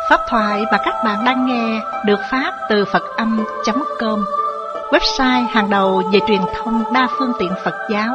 Pháp thoại mà các bạn đang nghe được phát từ Phật-âm.com, website hàng đầu về truyền thông đa phương tiện Phật giáo.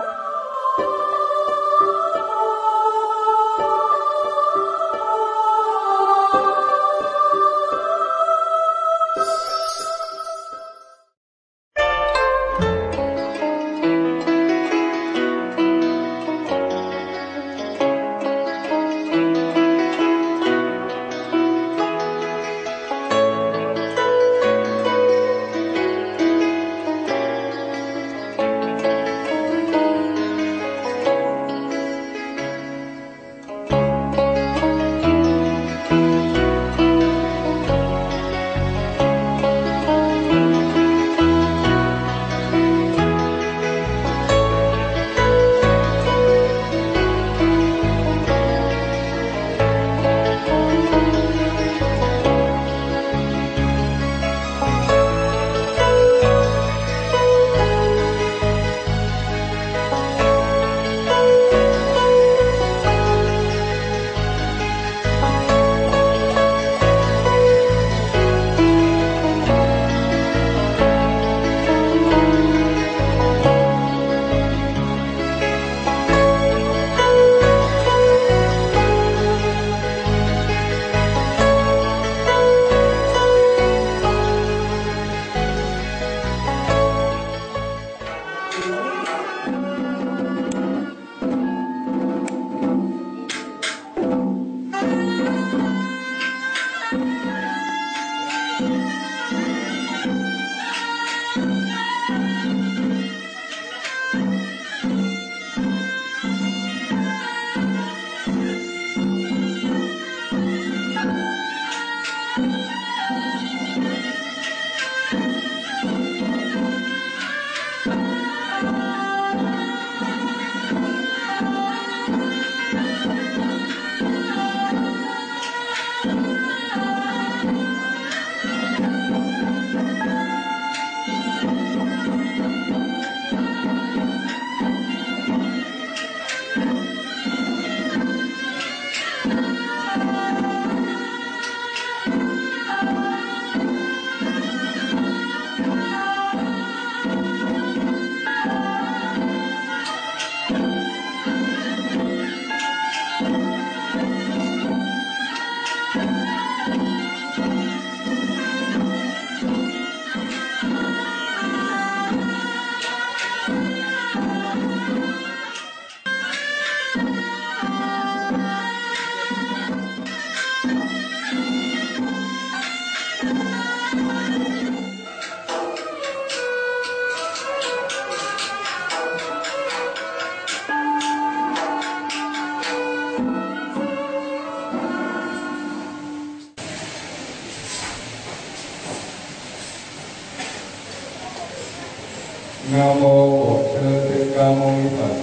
Nam mô Bổn Sư Thích Ca Mâu Ni Phật.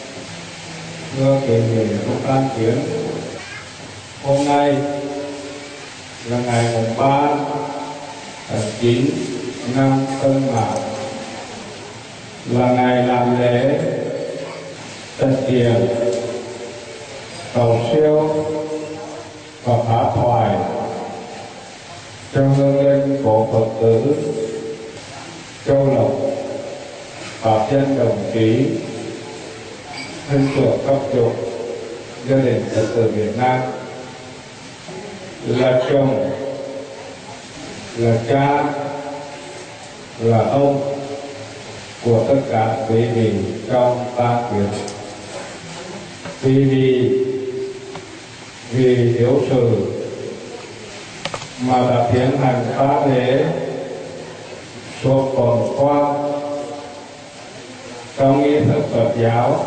Thưa quý vị cùng an kiến, hôm nay là ngày 3 tháng 9 năm Tân Mão, là ngày làm lễ tận hiền cầu siêu và phá thoại cho hương linh của Phật tử Châu Lộc, pháp nhân đồng chí thân thuộc cấp chục gia đình Phật tử Việt Nam, là chồng, là cha, là ông của tất cả quý vị trong ba kiếp. Vì thiếu sự mà đã tiến hành ba lễ suốt tuần qua trong nghi thức Phật giáo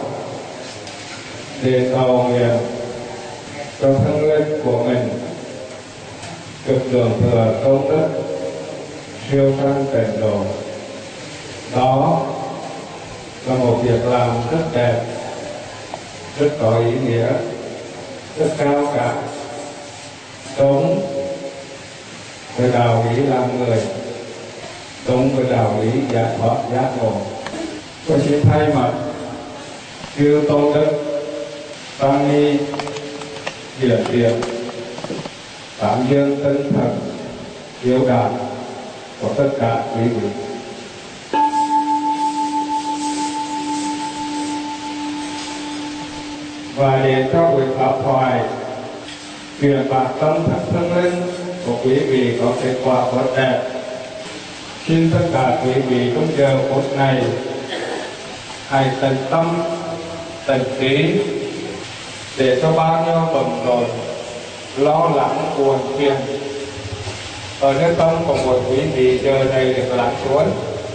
để cầu nguyện cho thân linh của mình được hưởng thừa công đức siêu sanh tịnh độ. Đó là một việc làm rất đẹp, rất có ý nghĩa, rất cao cả, đúng với đạo lý làm người, đúng với đạo lý giải thoát giác ngộ. Tôi xin thay mặt chư tôn đức tăng ni hiện tiền tạm dương tinh thần hiếu đạo của tất cả quý vị. Và để cho buổi pháp thoại truyền bá tâm thức tâm linh của quý vị có kết quả tốt đẹp, xin tất cả quý vị trong giờ phút này hãy tận tâm tận trí để cho bao nhiêu bận rộn lo lắng buồn phiền ở nơi tâm của mỗi quý vị giờ này được lắng xuống,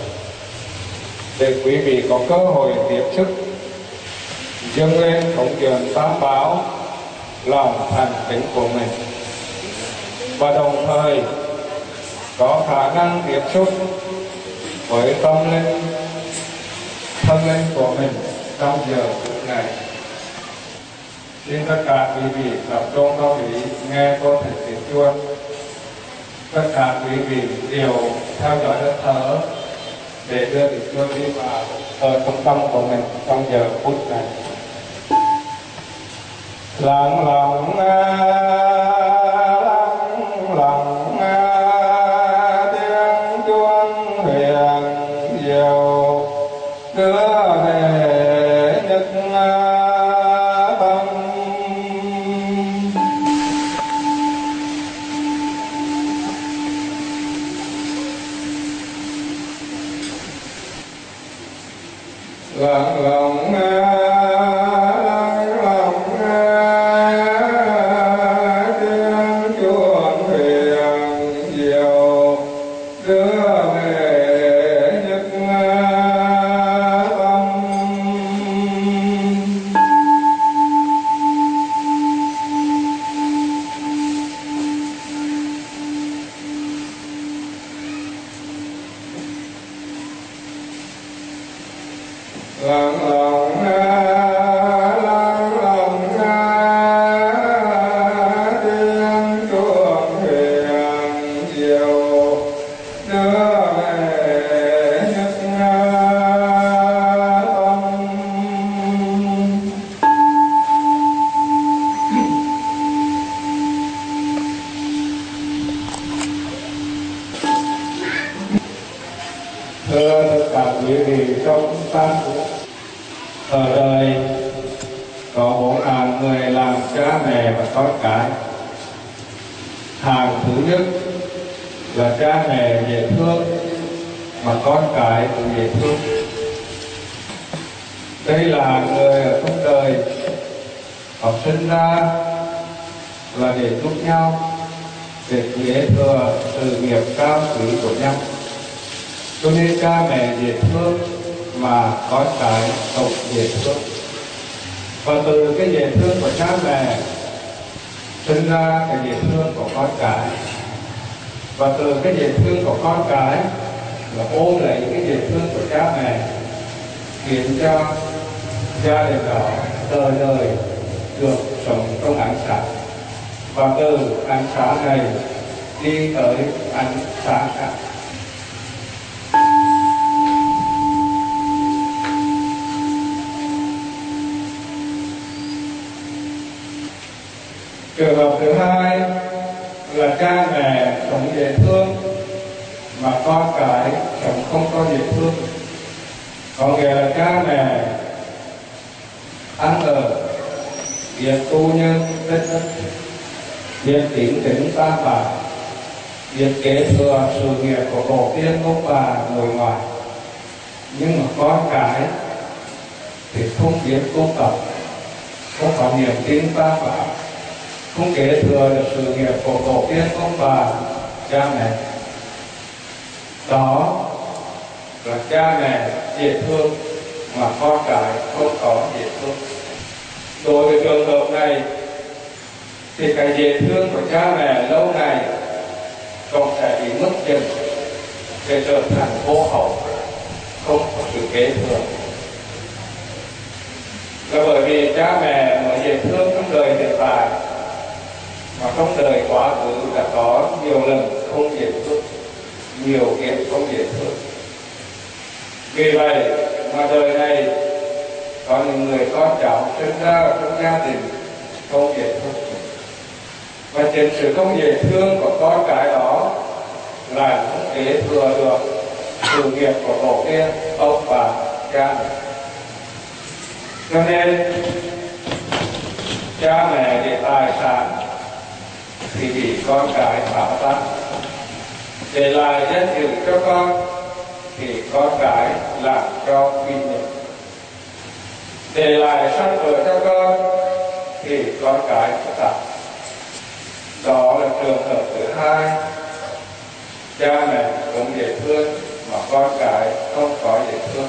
để quý vị có cơ hội tiếp sức dâng lên cống dường tam bảo lòng thành kính của mình, và đồng thời có khả năng tiếp xúc với tâm linh thân linh của mình trong giờ phút này. Xin tất cả quý vị tập trung lưu ý nghe cô thầy tiếng chuông. Tất cả quý vị đều theo dõi hơi thở để đưa tiếng chuông đi vào ở trong tâm của mình trong giờ phút này. Lặng lòng tiếng chuông huyền diệu đưa về nhất tâm. Lặng lòng ở đời có 4 hạng người làm cha mẹ và con cái. Hạng thứ nhất là cha mẹ dễ thương mà con cái cũng dễ thương. Đây là người ở trong đời họ sinh ra là để giúp nhau, để kế thừa sự nghiệp cao quý của nhau. Cho nên cha mẹ dễ thương mà con cái cũng dễ thương. Và từ cái dễ thương của cha mẹ sinh ra cái dễ thương của con cái, và từ cái dễ thương của con cái là ôm lấy cái dễ thương của cha mẹ, khiến cho gia đình đó đời đời được sống trong ánh sáng, và từ ánh sáng này đi tới ánh sáng khác. Trường hợp thứ hai là cha mẹ sống dễ thương mà con cái sống không có dễ thương. Có nghĩa là cha mẹ ăn ở, biết tu nhân tích đức, biết tín kính tam bảo, biết kế thừa sự nghiệp của tổ tiên ông bà người ngoài. Nhưng mà con cái thì không biết tu tập, không có niềm tin tam bảo, không kế thừa được sự nghiệp của tổ tiên ông bà cha mẹ. Đó là cha mẹ dễ thương mà con cái không có dễ thương. Đối với trường hợp này thì cái dễ thương của cha mẹ lâu ngày cũng sẽ bị mất dần, để trở thành vô hậu, không có sự kế thừa. Là bởi vì cha mẹ mới dễ thương trong đời hiện tại, mà trong đời quá khứ đã có nhiều lần không dễ thương, nhiều kiếp không dễ thương. Vì vậy mà đời này có những người con cháu sinh ra trong gia đình không dễ thương. Và chính sự không dễ thương của con cái đó là không kế thừa được sự nghiệp của tổ tiên ông bà cha mẹ. Cho nên cha mẹ để tài sản thì bị con cái phá tan, để lại danh dự cho con thì con cái làm cho uy nhục, để lại sách vở cho con thì con cái phức tạp. Đó là trường hợp thứ hai, cha mẹ cũng dễ thương mà con cái không có dễ thương.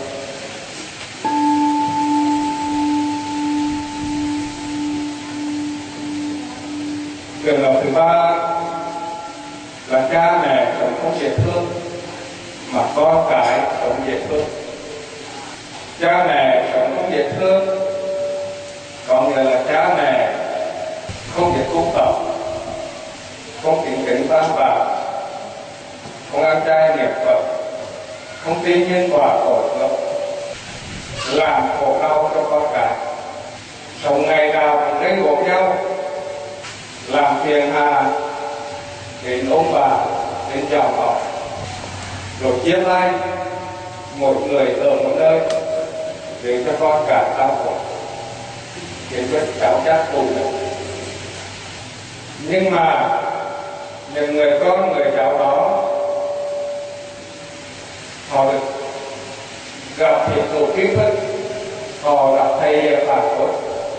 Trường hợp thứ ba là cha mẹ cũng không dễ thương mà con cái cũng dễ thương. Cha mẹ cũng không dễ thương có nghĩa là cha mẹ không biết tu tập, không kính kính tam bảo, không ăn chay niệm Phật, không tin nhân quả khổ lộc, làm khổ đau cho con cái, sống ngày nào cũng gây gổ nhau, làm phiền hà đến ông bà, đến chào họ, rồi chia tay mỗi người ở một nơi để cho con cái đau khổ, để cho cháu chắc tù. Nhưng mà những người con, người cháu đó họ được gặp hiện tượng kiến thức, họ gặp thầy Phật Phật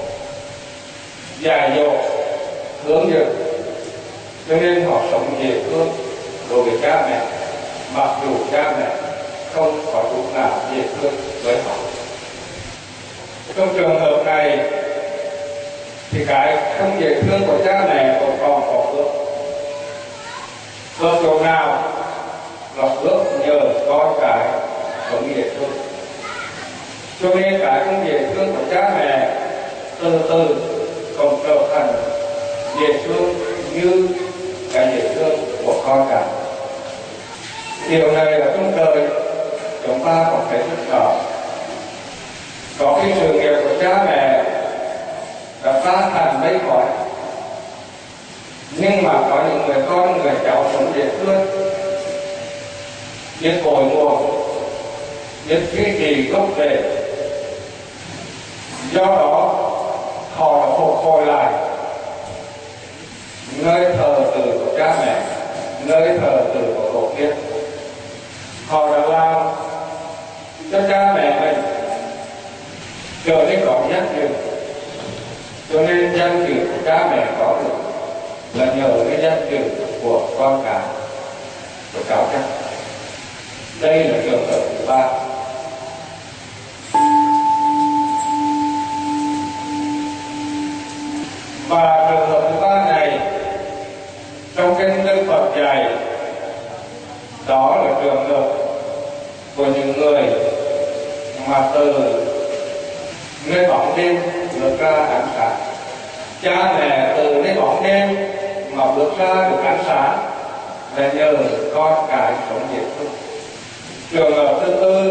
dạy dỗ, hướng dẫn, cho nên họ sống dễ thương đối với cha mẹ, mặc dù cha mẹ không có lúc nào dễ thương với họ. Trong trường hợp này thì cái không dễ thương của cha mẹ còn có phước. Phước chỗ nào là phước nhờ con cái sống dễ thương. Cho nên cái không dễ thương của cha mẹ từ từ còn trở thành dễ thương như cái dễ thương của con cái. Điều này là trong đời chúng ta còn thấy rất rõ. Có cái sự nghiệp của cha mẹ đã phá thành mấy khỏi, nhưng mà có những người con, người cháu sống dễ thương, biết cội nguồn, biết duy trì gốc rễ. Do đó họ đã phục hồi lại nơi thờ tự của cha mẹ, nơi thờ tự của tổ tiên. Họ đã làm cho cha mẹ mình trở nên có danh dự. Cho nên danh dự của cha mẹ có được là nhờ cái danh dự của con cái, của cháu chắc. Đây là trường hợp thứ ba. Và trường hợp thứ ba này trong kinh Đức Phật dạy, đó là trường hợp của những người mà từ nơi bóng đêm bước ra ánh sáng. Cha mẹ từ nơi bóng đêm mà bước ra được ánh sáng là nhờ con cái sống dễ thương. Trường hợp thứ tư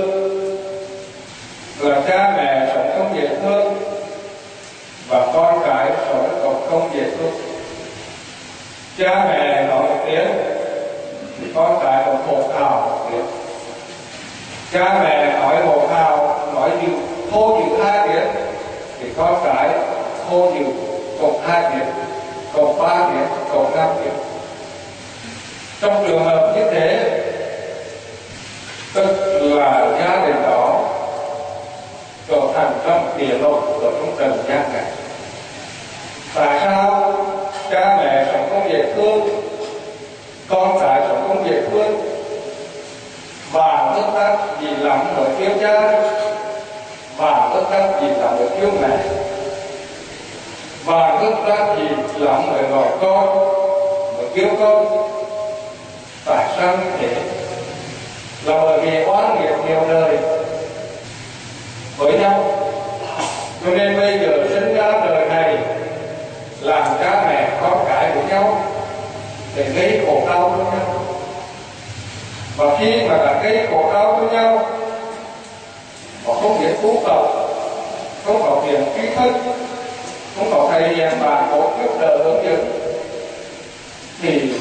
là cha mẹ sống không dễ thương và con cái sống còn không dễ thương. Cha mẹ nói một tiếng thì con cái còn hổ hào một tiếng. Cha mẹ nói hổ hào, nói dịu thô dịu 2 tiếng thì con cái thô dịu cộng 2 tiếng, cộng 3 tiếng, cộng 5 tiếng. Trong trường hợp như thế, tức là gia đình đó trở thành trong địa ngục ở trong trần gian này. Tại sao cha mẹ sống không dễ thương, con cái sống không dễ thương, và tức tắc vì lắm bởi yêu cha, và tức tắc vì lắm bởi yêu mẹ, và tức tắc vì lắm bởi gọi con, bởi yêu con? Tại sao như thế? Là bởi vì oán nghiệp nhiều đời với nhau. Cho nên bây giờ sinh ra đời này làm cha mẹ con cái của nhau để gây khổ đau cho nhau. Và khi mà đã gây khổ đau cho nhau, họ không biết tu tập, không có tiền trí thức, không có thầy hiền bạn cố giúp đỡ hướng dẫn,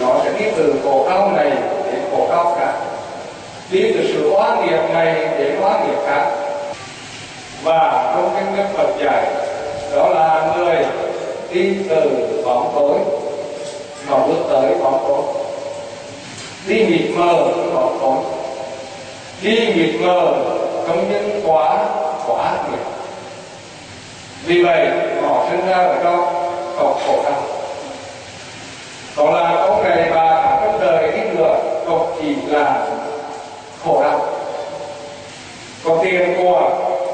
nó sẽ đi từ khổ đau này đến khổ đau khác, đi từ sự oán nghiệp này đến oán nghiệp khác. Và trong kinh Đức Phật dạy đó là người đi từ bóng tối mà bước tới bóng tối, đi mịt mờ bóng tối, đi mịt mờ trong những quá nghiệp. Vì vậy họ sinh ra ở trong khổ đau. Đó là có ngày bà trong đời ít nữa không chỉ là khổ đau, có tiền của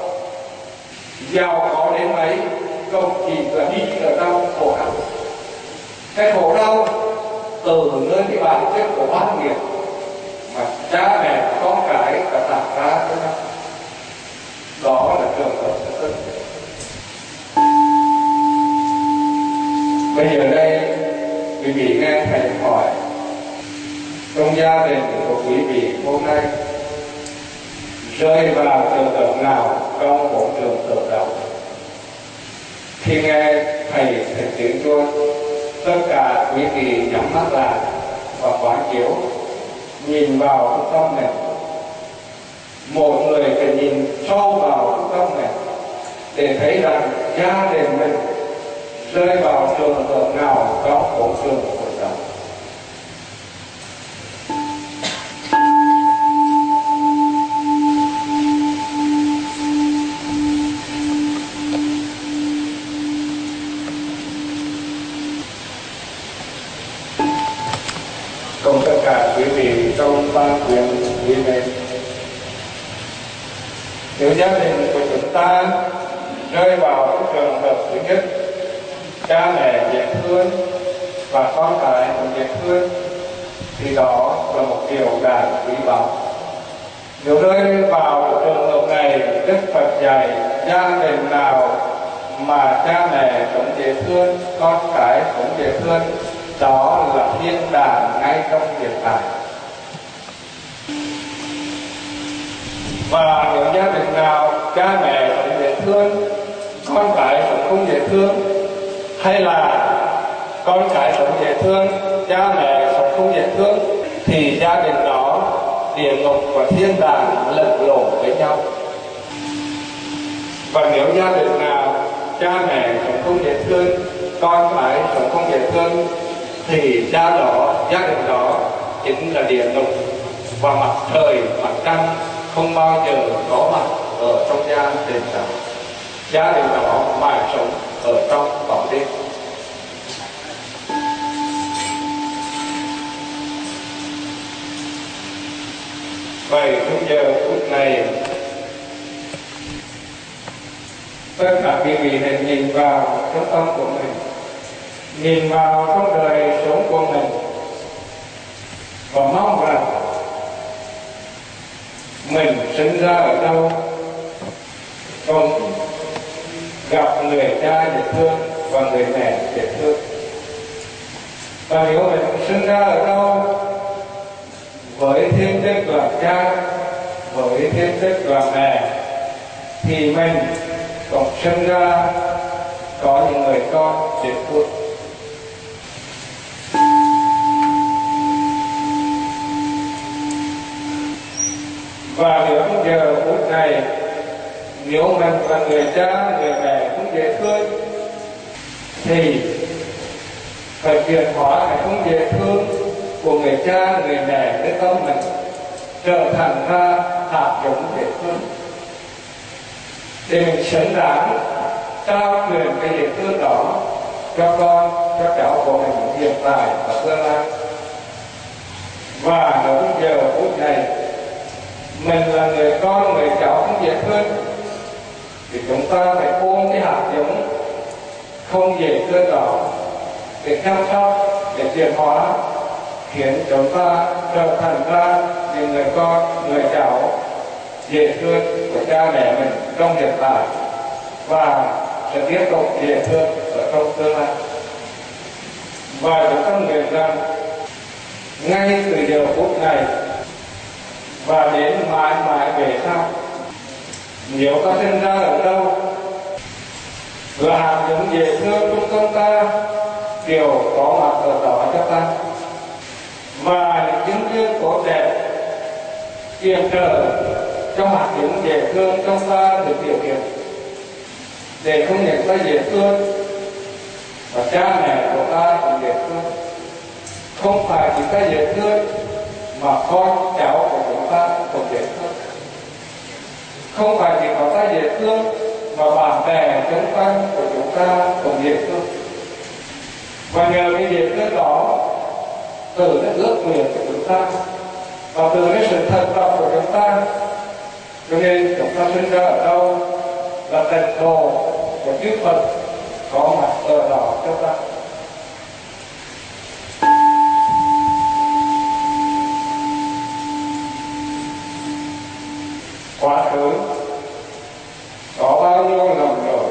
giàu có đến mấy không chỉ là đi ở trong khổ đau. Cái khổ đau từ nơi cái bản chất của oán nghiệp mà cha mẹ con cái đã tạo ra cho nhau, đó là trường hợp thứ tư. Bây giờ đây quý vị nghe thầy hỏi, trong gia đình của quý vị hôm nay rơi vào trường hợp nào trong bốn trường hợp đầu? Khi nghe thầy tiếng chuông, tất cả quý vị nhắm mắt lại và quán chiếu, nhìn vào trong tâm mình. Một người phải nhìn sâu vào trong tâm mình để thấy rằng gia đình mình rơi vào trường hợp nào trong bốn trường của cuộc sống. Cùng tất cả quý vị trong ban quyền quý vị, nếu gia đình của chúng ta rơi vào trường hợp thứ nhất, cha mẹ dễ thương và con cái cũng dễ thương, thì đó là một điều đáng quý báu. Nếu rơi vào trường hợp này, Đức Phật dạy gia đình nào mà cha mẹ cũng dễ thương, con cái cũng dễ thương, đó là thiên đàng ngay trong hiện tại. Và nếu gia đình nào cha mẹ cũng dễ thương, con cái cũng không dễ thương, hay là con cái cũng dễ thương, cha mẹ cũng không dễ thương, thì gia đình đó địa ngục và thiên đàng lẫn lộn với nhau. Và nếu gia đình nào cha mẹ cũng không dễ thương, con cái cũng không dễ thương, thì gia đình đó chính là địa ngục, và mặt trời mặt trăng không bao giờ có mặt ở trong gia đình đó. Gia đình đó mãi sống ở trong bóng đêm. Vậy trong giờ phút này, tất cả quý vị hãy nhìn vào trong tâm của mình, nhìn vào trong đời sống của mình, và mong rằng mình sinh ra ở đâu, không gặp người cha dễ thương và người mẹ dễ thương. Và nếu mình sinh ra ở đâu với thiên chức làm cha, với thiên chức làm mẹ, thì mình cũng sinh ra có những người con dễ thương. Và nếu trong giờ phút này, nếu mình là người cha, người mẹ cũng dễ thương, thì phải chuyển hóa cái không dễ thương của người cha, người mẹ đến tâm mình, trở thành ra hạt giống dễ thương, để mình xứng đáng trao truyền cái dễ thương đó cho con, cho cháu của mình hiện tại và tương lai. Và nếu trong giờ phút này mình là người con, người cháu không dễ thương, thì chúng ta phải ôm cái hạt giống không dễ thương đó để chăm sóc, để chuyển hóa, khiến chúng ta trở thành ra những người con, người cháu dễ thương của cha mẹ mình trong hiện tại, và sẽ tiếp tục dễ thương ở trong tương lai. Và chúng ta nguyện rằng ngay từ giờ phút này và đến mãi mãi về sau, nếu ta sinh ra ở đâu là hạt giống dễ thương trong tâm ta đều có mặt ở đó cho ta. và những chứng kiến tốt đẹp yểm trợ cho hoạt những dễ thương trong ta được điều kiện để không những ta dễ thương và cha mẹ của ta cũng dễ thương, không phải chỉ ta dễ thương mà con cháu của chúng ta cũng dễ thương, không phải chỉ có ta dễ thương mà bạn bè chúng ta của chúng ta cũng dễ thương. Và nhờ cái dễ thương đó, từ cái ước nguyện của chúng ta và từ cái sự thật lòng của chúng ta, cho nên chúng ta sinh ra ở đâu là tịnh độ của Đức Phật có mặt ở đó cho ta. Quá khứ có bao nhiêu lầm rồi,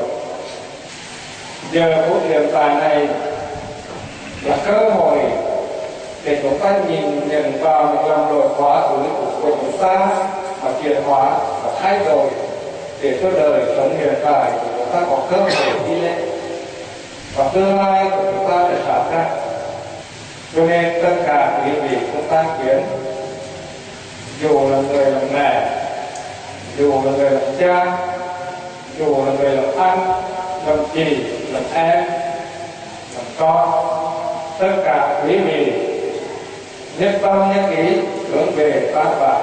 giờ phút hiện tại này là cơ hội để chúng ta nhìn nhận vào những lầm lỗi quá khứ của chúng ta và chuyển hóa và thay đổi để cho đời sống hiện tại của chúng ta có cơ hội đi lên và tương lai của chúng ta sẽ sáng ra. Cho nên tất cả quý vị chúng ta kiến, dù là người làm mẹ, dù là người làm cha, dù là người làm anh, làm chị, làm em, làm con, tất cả quý vị nhất tâm nhất ý hướng về tam bảo,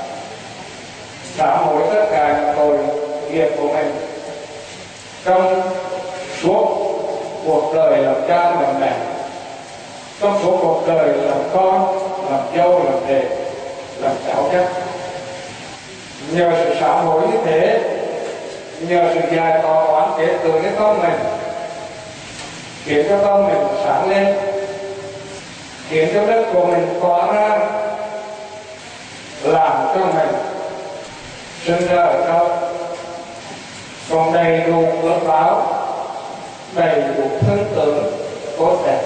sám hối tất cả những tội nghiệp của mình trong suốt cuộc đời làm cha làm mẹ, trong suốt cuộc đời làm con, làm dâu, làm đệ, làm cháu chắc. Nhờ sự sám hối như thế, nhờ sự giải tỏa oán kết từ cái tâm mình, khiến cho tâm mình sáng lên, khiến cho đất của mình tỏa ra, làm cho mình sinh ra ở đâu còn đầy đủ phước báo, đầy đủ thân tướng tốt đẹp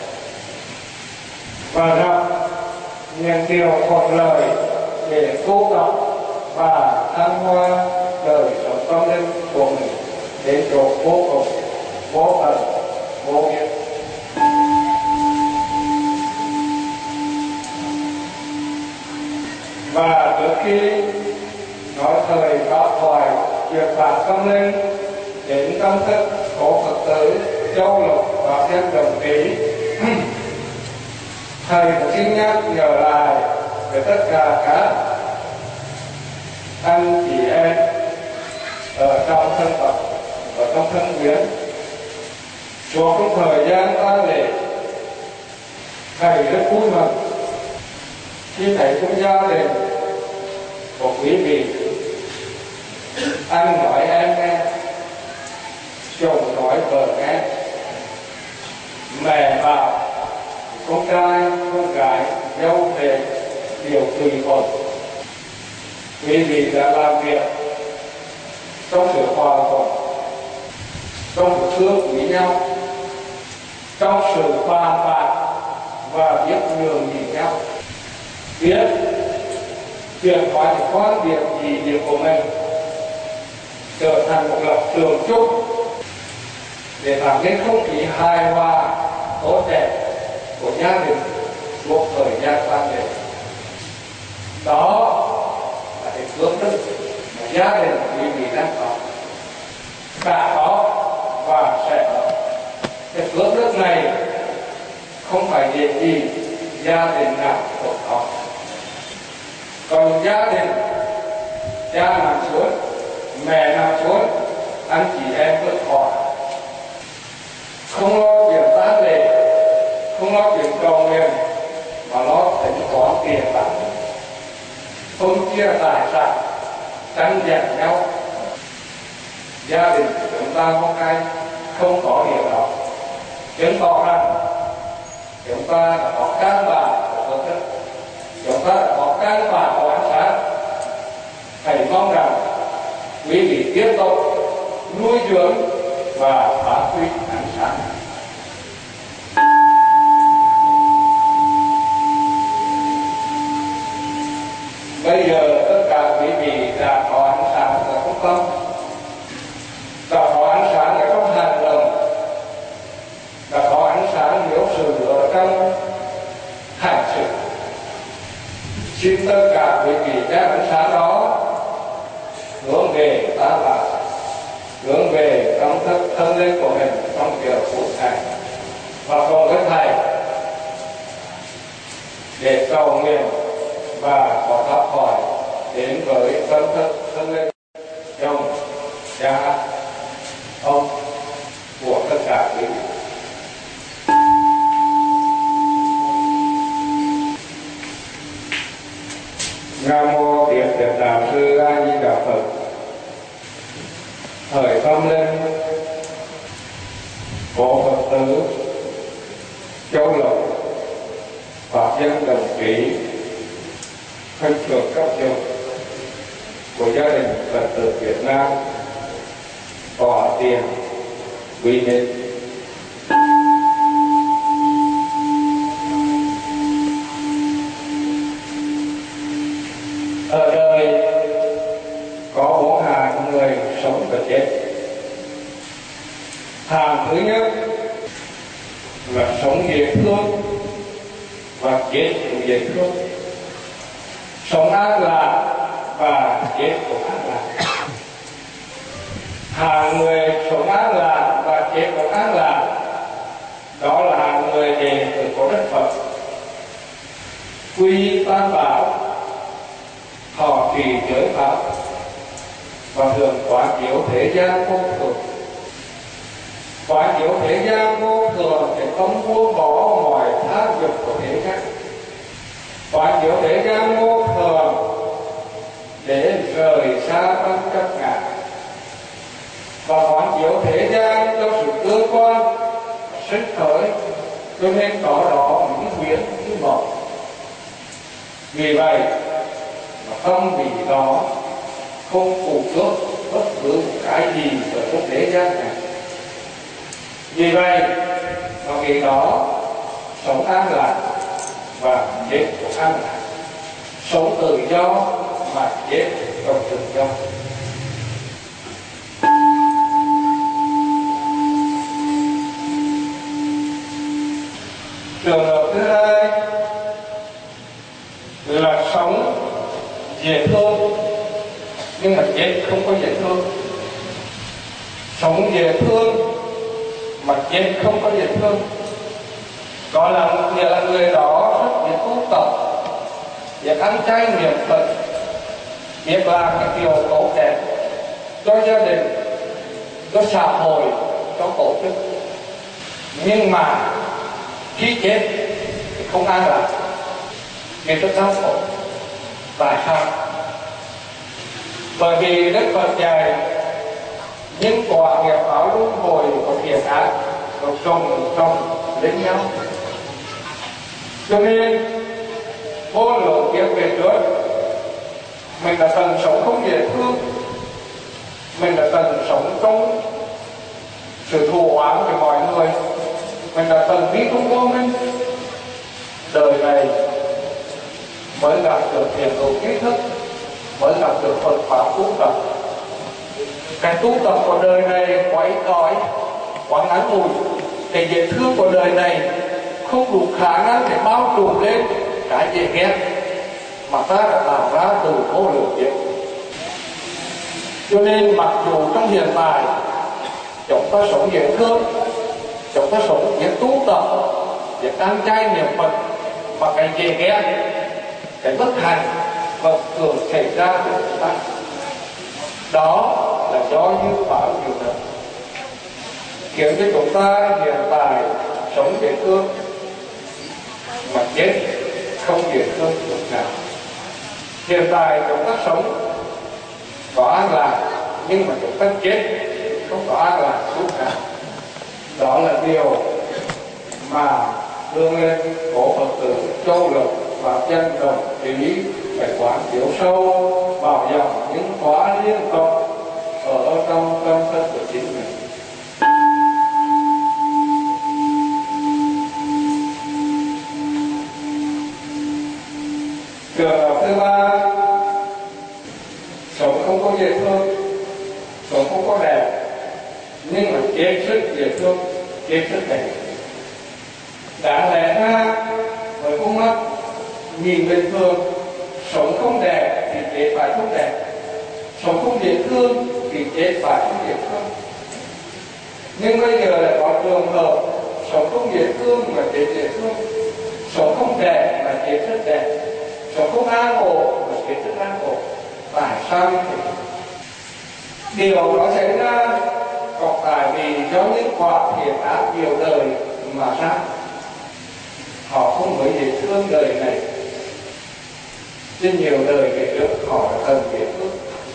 và gặp những điều thuận lợi để tu tập và thăng hoa đời sống tâm linh của mình đến chỗ vô cùng, vô tận, vô biên. Và trước khi nói thời pháp thoại việc phạt tâm linh đến tâm thức của Phật tử Châu Lục và Thiên Đồng Ý, thầy cũng xin nhắc nhở lại về tất cả các anh chị em ở trong thân Phật, ở trong thân quyến. Suốt trong thời gian tang lễ, thầy rất vui mừng khi thấy trong gia đình của quý vị, anh nói em nghe, chồng nói vợ nghe, mẹ bảo con trai, con gái, dâu đệ đều tùy thuận. Quý vị đã làm việc trong sự hòa thuận, trong sự thương quý nhau, trong sự bàn bạc và biết nhường nhịn nhau, biết chuyển hóa những quan điểm gì điều của mình trở thành một lập trường chung để làm nên không khí hài hòa tốt đẹp của gia đình suốt thời gian tang lễ. Đó là cái phước đức mà gia đình quý vị đang có, đã có và sẽ có. Cái phước đức này không phải dễ gì gia đình nào cũng có. Còn gia đình cha nằm xuống, mẹ nằm xuống, anh chị em vượt khỏi, không lo chuyện tán lệ, không lo chuyện cầu nguyện, mà lo tính toán tiền bạc, không chia tài sản, tranh giành nhau. Gia đình của chúng ta hôm nay không có điều đó, chứng tỏ rằng chúng ta đã có căn bản của Phật đức, chúng ta đã có căn bản của ánh sáng. Thầy mong rằng quý vị tiếp tục nuôi dưỡng và phát huy ánh sáng. Bây giờ tất cả quý vị đã có ánh sáng ở trong tâm, đã có ánh sáng ở trong hành động, đã có ánh sáng hiểu sự ở trong hành sự. xin tất cả quý vị đem ánh sáng đó hướng về ta bà, hướng về trong thức thân linh của mình trong giờ phút này, và cùng với thầy để cầu nguyện và có pháp hỏi đến với tâm thức thân linh chồng, cha, ông của tất cả quý vị. Nam mô Điện Thiện Đạo Sư A Di Đà Phật. Thời tâm linh của Phật tử Châu Lộc, pháp dân đồng chí, phân trường cấp dụng của gia đình Phật tử Việt Nam có tiền quy định. Ở đời có bốn hạng người sống và chết. Hạng thứ nhất là sống dễ thương và chết cũng dễ thương, sống an lạc và chết cũng an lạc. Hạng người sống an lạc và chết cũng an lạc, đó là hạng người đệ tử của Đức Phật, quy tam bảo, họ trì giới pháp và thường quán chiếu thế gian vô thường. Quán chiếu thế gian vô thường để không buông bỏ mọi tham dục của thế gian. Quán chiếu thế gian vô thường để rời xa tâm chấp ngã, và quán chiếu thế gian cho sự tương quan sinh khởi, cho nên có đó những nguyện như một. Vì vậy mà không vì đó không phụ thuộc bất cứ một cái gì ở trong thế gian này. Vì vậy mà vì đó sống an lạc và chết cũng an lạc, sống tự do mà chết không tự do. Trường hợp thứ hai là sống dễ thương nhưng mà chết không có dễ thương. Sống dễ thương mà chết không có dễ thương, có là nghĩa là người đó rất biết tu tập, biết ăn chay niệm Phật, biết làm cái điều tốt đẹp cho gia đình, cho xã hội, cho tổ chức, nhưng mà khi chết thì không an lạc, vì rất đau khổ. Tại sao? Bởi vì Đức Phật dạy những quả nghiệp báo luân hồi của thiện ác nó chồng lên nhau, cho nên vô lượng kiếp về trước mình đã từng sống không dễ thương, mình đã từng sống trong sự thù oán với mọi người, mình đã từng đi không vô minh. Đời này mới gặp được thiền hữu kiến thức, mới gặp được Phật pháp tu tập. Cái tu tập của đời này quá ít ỏi, quá ngắn ngủi. Cái dễ thương của đời này không đủ khả năng để bao trùm lên cái dễ ghét mà ta đã tạo ra từ vô lượng kiếp. Cho nên mặc dù trong hiện tại chúng ta sống dễ thương, chúng ta sống biết tu tập, biết ăn chay niệm Phật, mà cái dễ ghét, cái bất hạnh vẫn thường xảy ra của chúng ta. Đó là do như bảo nhiều lần khiến cho chúng ta hiện tại sống dễ thương mà chết không dễ thương lúc nào. Hiện tại chúng ta sống có an lạc, nhưng mà chúng ta chết không có an lạc lúc nào. Đó là điều mà đương lên của Phật tử Châu Lộc và dân đồng ý phải quán chiếu sâu vào dòng những khóa liên tục ở trong tâm thức của chính mình. Trường hợp thứ ba, sống không có dễ thương, sống không có đẹp, nhưng mà chết rất dễ thương, chết rất đẹp. Đáng lẽ ra với con mắt nhìn bình thường Sống không đẹp thì chết phải không đẹp, sống không dễ thương thì chết phải không dễ thương. Nhưng bây giờ là có trường hợp sống không dễ thương mà chết dễ thương, sống không đẹp mà chết rất đẹp, sống không an ổn mà chết rất an ổn. Tại sao như thế? Điều đó xảy ra có phải vì do những quả thiện ác nhiều đời mà ra. Họ không mới dễ thương đời này, chứ nhiều đời về trước họ đã cần dễ thương.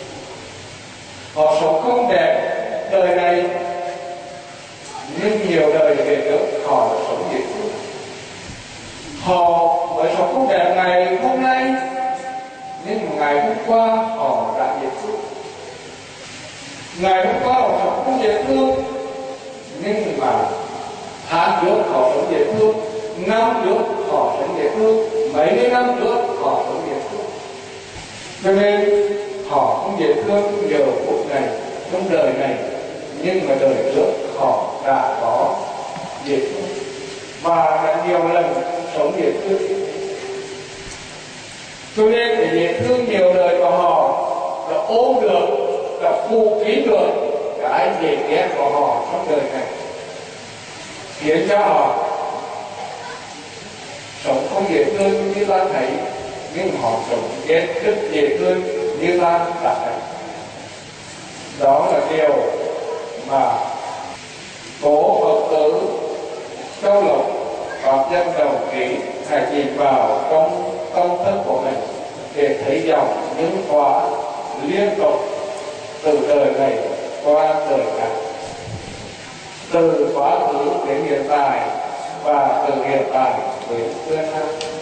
Họ sống không đẹp đời này, nhưng nhiều đời về trước họ đã sống dễ thương. Họ mới sống không đẹp ngày hôm nay, nhưng ngày hôm qua họ đã dễ thương. Ngày hôm qua họ sống không dễ thương, nhưng mà tháng trước họ sống dễ thương, năm trước họ sống dễ thương, mấy mươi năm trước họ sống dễ thương. Cho nên họ không dễ thương giờ phút này trong đời này, nhưng mà đời trước họ đã có dễ thương và đã nhiều lần sống dễ thương. Cho nên để dễ thương nhiều đời của họ đã ôm được, đã phụ kín được cái dễ ghét của họ trong đời này, khiến cho họ sống không dễ thương như ta thấy, nhưng họ sống ghét rất dễ thương như ta đã thấy. Đó là điều mà Tổ Phật tử Châu Lộc Pháp Dân Đồng Ký hãy nhìn vào trong tâm thức của mình để thấy dòng những quả liên tục từ đời này qua đời khác, từ quá khứ đến hiện tại và từ hiện tại đến tương lai.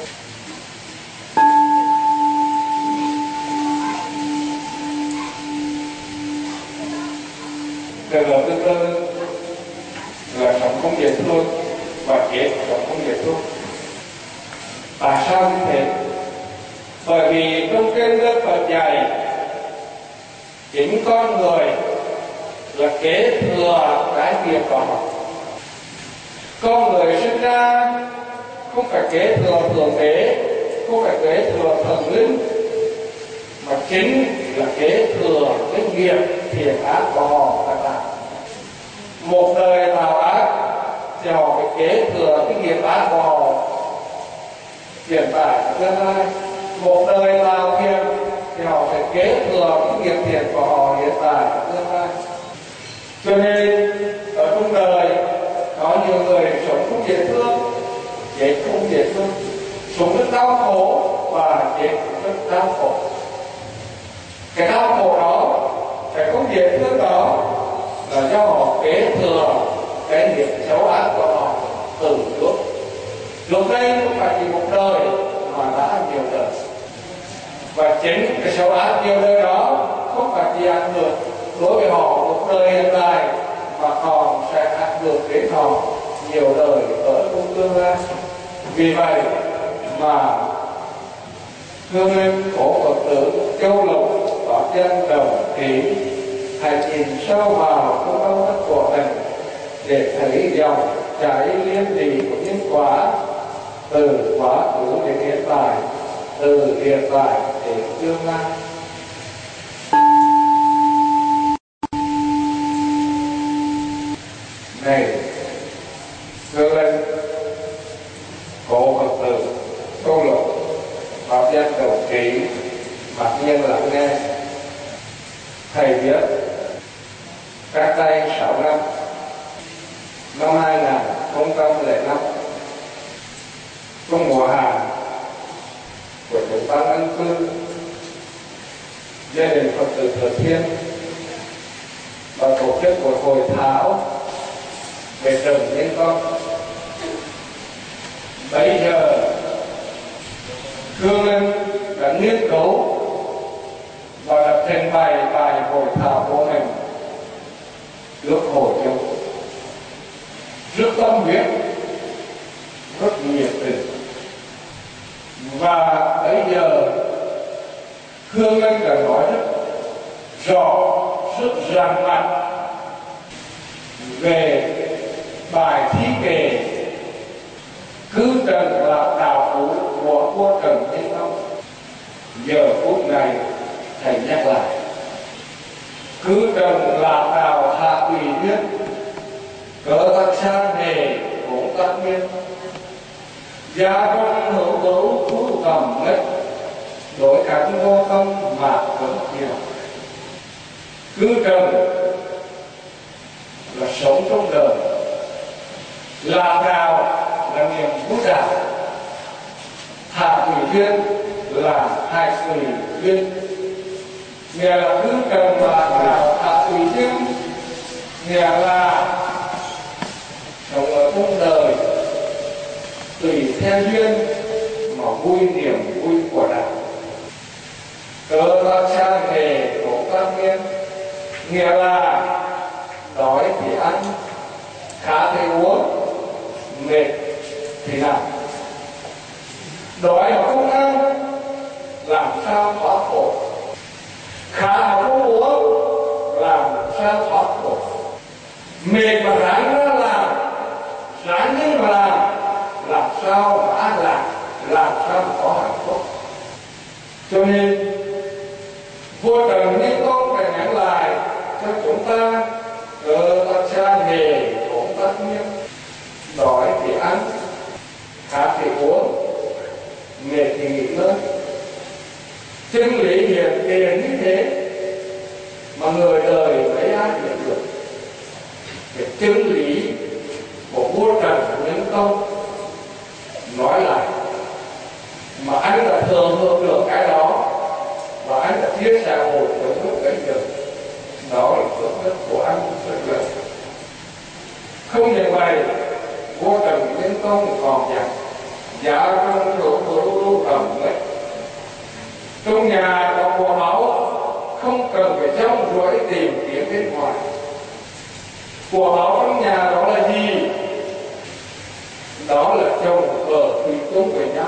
Trường hợp thứ tư là sống không dễ thương và chết sống không dễ thương. Tại sao như thế? Bởi vì trong kinh Đức Phật dạy chính con người là kế thừa cái nghiệp của họ. Con người sinh ra không phải kế thừa thượng đế, không phải kế thừa thần linh, mà chính là kế thừa cái nghiệp thiện ác của họ đã làm. Một đời tạo ác thì họ phải kế thừa cái nghiệp ác của họ hiện tại tương lai. Một đời tạo thiện thì họ phải kế thừa cái nghiệp thiện của họ hiện tại tương lai. Cho nên ở trong đời có nhiều người sống không dễ thương, chết không dễ thương, sống rất đau khổ và chết rất đau khổ. Cái đau khổ đó, cái không dễ thương đó là do họ kế thừa cái nghiệp xấu ác của họ từ trước. Trước đây không phải chỉ một đời mà đã nhiều đời. Và chính cái xấu ác nhiều đời đó không phải chỉ ảnh hưởng đối với họ một đời hiện tại, mà còn sẽ ảnh hưởng đến họ nhiều đời ở trong tương lai. Vì vậy mà thương linh Phổ Phật tử Châu Lộc Pháp Dân Đồng Ký hãy nhìn sâu vào trong tâm thức của mình để thấy dòng chảy liên trì của nhân quả từ quá khứ đến hiện tại, từ hiện tại đến tương lai. Này thương linh Phổ Phật tử Châu Lộc Pháp Dân Đồng Ký mặc nhiên lắng nghe. Thầy viết cách đây 6 năm, năm 2005, trong mùa hạ của chúng ta an cư, gia đình Phật tử Thừa Thiên và tổ chức một hội thảo về rừng nhân con. Bây giờ Thương Linh đã nghiên cứu và đã trình bày bài hội thảo của mình trước hội chúng, rất tâm huyết, rất nhiệt tình. Và bây giờ Thương Linh đã nói rất rõ, rất rành mạch về bài thi kệ Cư Trần là đạo phủ của vua Trần Nhân Tông. Giờ phút này thầy nhắc lại, cứ trần là nào hạ quỷ biết, cỡ tắc xa nề cũng tắc biết, gia văn hữu đấu thú cầm nhất, đối cảnh vô công mà vẫn nhiều. Cứ trần là sống trong đời, là nào là niềm vui đạo, hạ quỷ duyên là hai quỷ duyên. Nghĩa là cứ trần là nào hạ quỷ duyên, nghĩa là sống ở trong đời tùy theo duyên mà vui niềm vui của đạo. Cớ ta cha nghề của các miên, nghĩa là đói thì ăn, khá thì uống, mệt thì nằm. Đói mà không ăn làm sao thoát khổ, khá mà không uống làm sao thoát khổ, mệt mà ráng ra ráng đi mà làm sao mà an lạc, làm sao mà có hạnh phúc. Cho nên vua Trần Nhân Tông phải nhắc lại cho chúng ta, cớ tắc xa nghề cũng tắc miên, đói thì ăn, khát thì uống, mệt thì nghỉ ngơi. Chân lý hiện tiền như thế mà người đời mấy ai hiểu được. Cái chân lý của vua Trần Nhân Tông nói lại mà anh đã thường hưởng được cái đó và anh đã chia sẻ một với lúc ấy được, đó là phước đức của anh rất lớn. Không như vậy, vua Trần Nhân Tông còn dặn giá trong hữu cầm đấy, trong nhà có của máu không cần phải trong rỗi tìm kiếm bên ngoài. Của máu trong nhà đó là gì? Đó là chồng vợ thủy chung với nhau.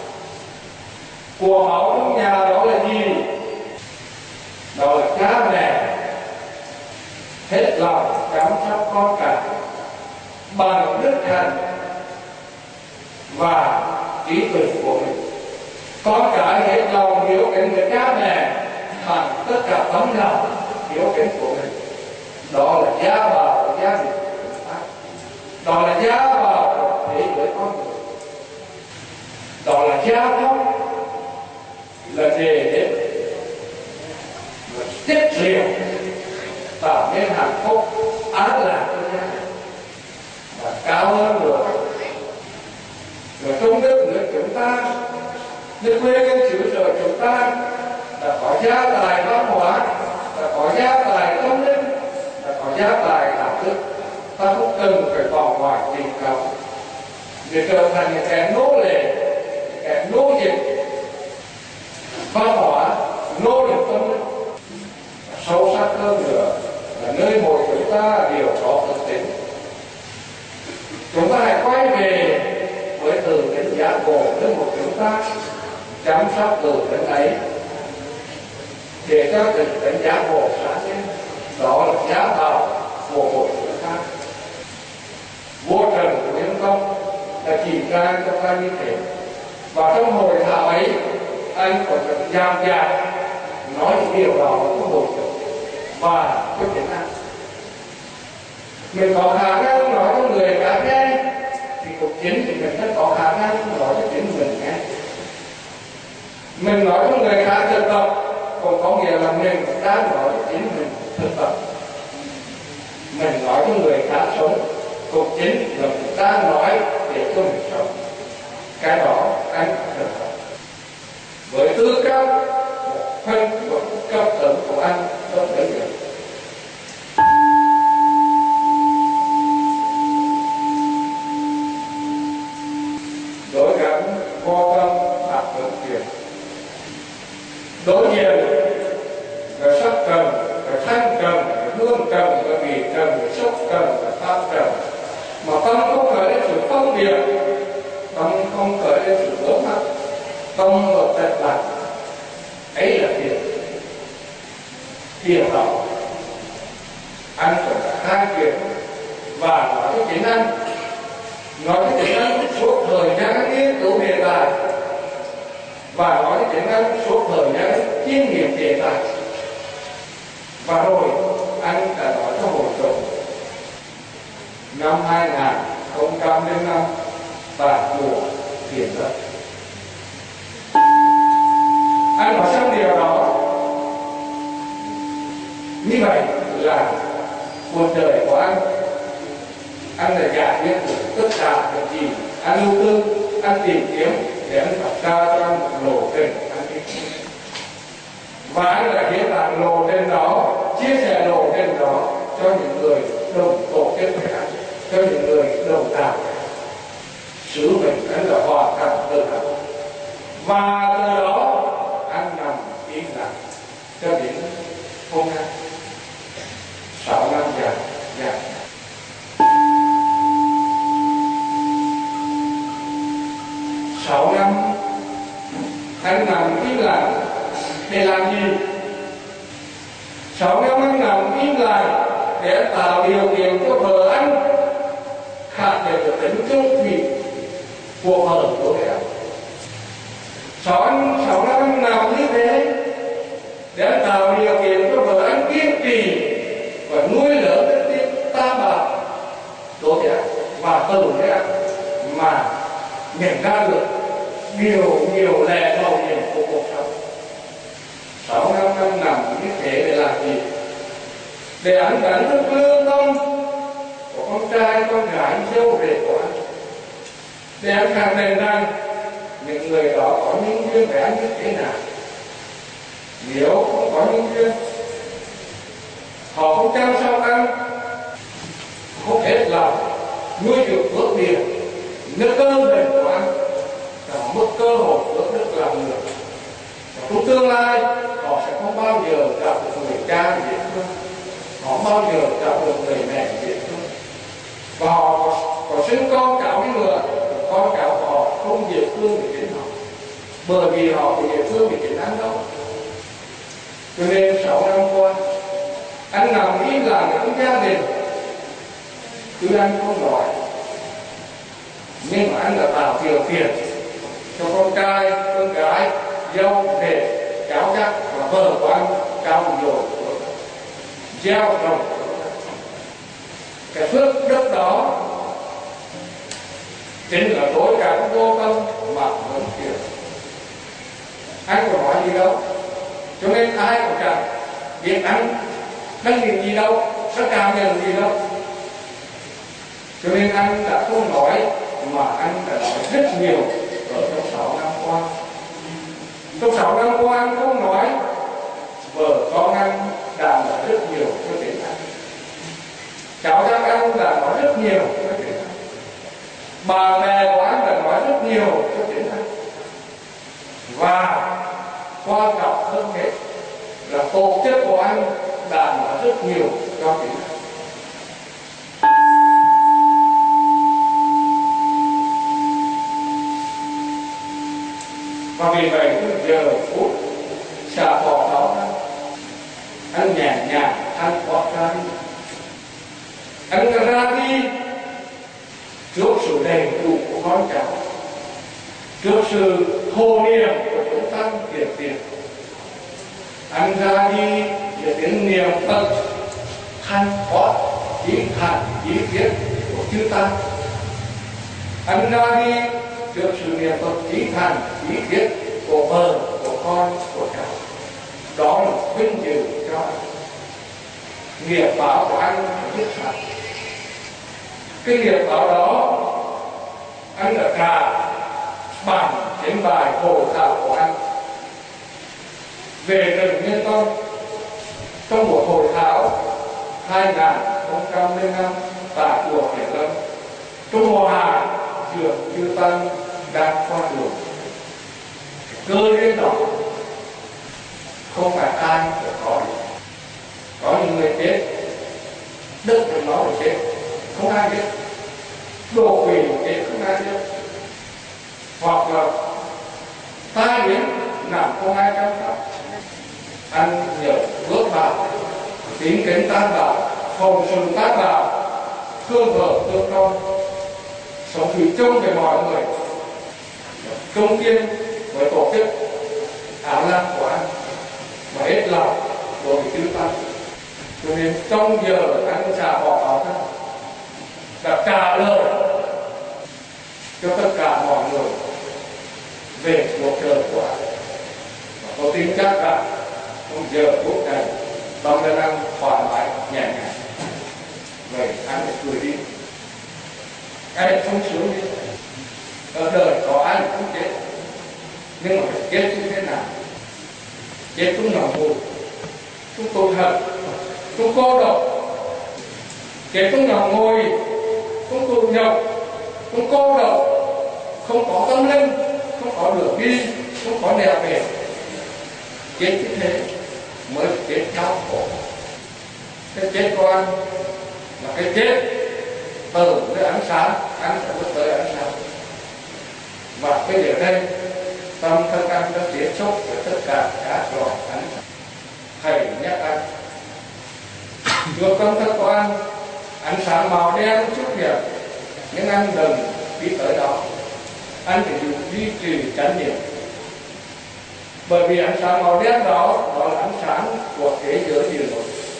Của máu trong nhà đó là gì? Đó là cha mẹ hết lòng chăm sóc con cái bằng đức hạnh và trí tuệ của mình. Con cái hết lòng hiếu kính với cha mẹ bằng tất cả tấm lòng hiếu kính của mình. Đó là gia bảo của gia đình, đó là gia bảo của thế giới con người, đó là gia thông, là đề đến là tiết diệu tạo nên hạnh phúc an lạc cho gia đình. Và cao hơn nữa là trong đất nước chúng ta, nước quê hương xứ sở chúng ta đã có gia tài văn hóa, đã có gia tài tâm linh, đã có gia tài đạo đức. Ta không cần phải bỏ ngoài tình cảm để trở thành những kẻ nô lệ, kẻ nô dịch văn hóa, nô dịch tâm linh. Sâu sắc hơn nữa là nơi mỗi chúng ta đều có thực tính. Chúng ta hãy quay về với từ tính giác ngộ nơi một chúng ta, chăm sóc từ tính ấy để cho tính giác ngộ sáng lên. Đó là giá bảo của một chúng ta. Vua Trần của Nhân Tông đã chỉ ra cho ta như thế. Và trong hội thảo ấy, anh còn được giam dạc nói điều đó có một và có tiếng Anh. Mình có khả năng nói cho người khác nghe thì cuộc chiến thì mình rất có khả năng nói cho chính mình nghe. Mình nói cho người khác thực tập còn có nghĩa là mình đang nói cho chính mình thực tập. Mình nói cho người khác sống cuộc chính là mình đang nói để cho mình sống. Cái đó anh thực tập với tư cách phân của cấp tầng của anh trong đấy được. Đối gắn vô tâm đạt được quyền đối diện về sắc trần, về thanh trần, về hương trần, về vị trần, về xúc trần, về pháp trần, mà tâm không khởi đến sự phân biệt, tâm không khởi đến sự vướng mắc, tâm ở trật lặng, ấy là thiền đạo. Anh phải khai triển và nói cho chính anh suốt thời gian nghiên cứu đề tài và nói đến anh suốt thời gian chiêm nghiệm hiện tại. Và rồi anh đã nói cho hội đồng năm 2005 tại chùa Thiền Đất. Anh nói xong điều đó, như vậy là cuộc đời của anh đã giải quyết được tất cả những gì anh ưu tư, anh tìm kiếm để anh đặt ra trong một lộ trình anh đi. Và anh đã hiện tại lộ trình đó, chia sẻ lộ trình đó cho những người đồng tổ chức với anh, cho những người đồng đạo. Sứ mệnh anh là hoàn thành tự hào. Và từ đó anh nằm yên lặng cho đến hôm nay 6 năm dài. 6 năm anh nằm im lặng để làm gì? 6 năm anh nằm im lặng để tạo điều kiện cho vợ anh khẳng định được tính trung thủy của vợ của anh. 6 năm anh nằm như thế để tạo điều kiện cho vợ anh kiên trì và nuôi lớn cái tiếng tam bảo đối với anh, và từ thế anh mà nhận ra được nhiều lẽ màu nhiệm của cuộc sống. 6 năm anh nằm như thế để làm gì? Để anh đánh thức lương tâm của con trai, con gái, dâu rể của anh. Để anh khẳng định rằng những người đó có những duyên với anh như thế nào. Nếu không có những duyên, họ không chăm sóc anh, không hết lòng nuôi dưỡng phước điền, nước cơm bền của anh, và mất cơ hội phước đức làm người. Và trong tương lai họ sẽ không bao giờ gặp được người cha dễ thương, họ không bao giờ gặp được người mẹ dễ thương, và họ có sinh con cháu với người, con cháu họ không dễ thương vì chính họ, bởi vì họ bị dễ thương vì chính anh đâu. Cho nên 6 năm qua anh nằm im lặng trong gia đình, chứ anh không nói, nhưng mà anh đã tạo điều kiện cho con trai, con gái, dâu rể, cháu chắc và vợ của anh cao rồi gieo trồng cái phước đất đó chính là tối cả vô công mà vẫn kiều. Anh có nói gì đâu, cho nên ai cũng chẳng biết anh đang nhìn gì đâu, sẽ cảm nhận gì đâu. Cho nên anh đã không nói, mà anh đã nói rất nhiều ở trong 6 năm qua. Trong 6 năm qua anh không nói, vợ con anh đã nói rất nhiều cho đến anh. Cháu chắc anh đã nói rất nhiều cho đến anh. Bà bè của anh đã nói rất nhiều cho đến anh. Và quan trọng hơn hết là tổ chức của anh đã nói rất nhiều cho đến anh. Và vì vậy giờ phút xả bỏ đó, anh nhẹ nhàng anh bỏ ra đi, anh ra đi trước sự đầy đủ của con cháu, trước sự hồ niệm của chúng ta kiệt tiền. Anh ra đi để đến niềm phật thanh thoát chí thành chí kiến của chư ta. Anh ra đi trước sự niệm phật chí thành chí kiến của vợ, của con, của cháu. Đó là vinh dự cho anh. Nghiệp báo của anh phải biết sẵn. Cái nghiệp báo đó anh đã trả bằng trên bài hội thảo của anh về rừng Nhân Tông trong một hội thảo 2005 tại chùa Thiền Lâm. Trong mùa hạ dường chư tăng đang qua đường, cơ duyên đó không phải ai cũng có những người chết, đức của nó là chết, không ai biết, đồ quỷ chết không ai biết, hoặc là tai biến nằm không ai chăm sóc. Anh nhờ bước vào tín kính tam bảo, hồng sừng tam bảo, thương vợ thương con, sống thủy chung với mọi người, trung kiên với tổ chức ảo giác của anh và hết lòng đối với chư Pháp. Cho nên trong giờ anh trả bỏ báo thân đã trả lời cho tất cả mọi người về cuộc đời của anh. Và tôi tin chắc rằng trong giờ phút này tâm đã đang thoải mái nhẹ nhàng. Vậy anh phải cười đi, anh không sướng đi. Ở đời có ai cũng chết, nhưng mà phải chết như thế nào? Chết cũng nằm ngồi, chúng tôi thật, chúng cô độc. Chết cũng nằm ngồi, chúng tôi nhọc, chúng cô độc, không có tâm linh, không có đường đi, không có nẻo về. Chết như thế mới chết đau khổ. Cái chết của anh là cái chết từ với ánh sáng, anh sẽ bước tới ánh sáng. Và cái điều đây tâm thân anh đã tiếp xúc với tất cả các loại ánh sáng. Thầy nhắc anh ngược tâm thân của anh, ánh sáng màu đen xuất hiện, nhưng anh đừng đi tới đó. Anh phải duy trì chánh niệm, bởi vì ánh sáng màu đen đó là ánh sáng của thế giới địa ngục.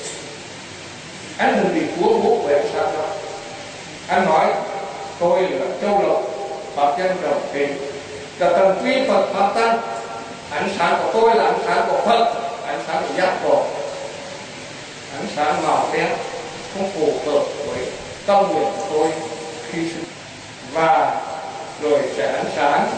Anh đừng bị cuốn hút về ánh sáng đó. Anh nói tôi là Châu Lộc, pháp nhân đồng kỳ, là tầng quy Phật pháp tăng. Ánh sáng của tôi là ánh sáng của Phật, ánh sáng của giác ngộ. Ánh sáng màu đen không phù hợp với tâm nguyện của tôi khi sinh. Và rồi sẽ ánh sáng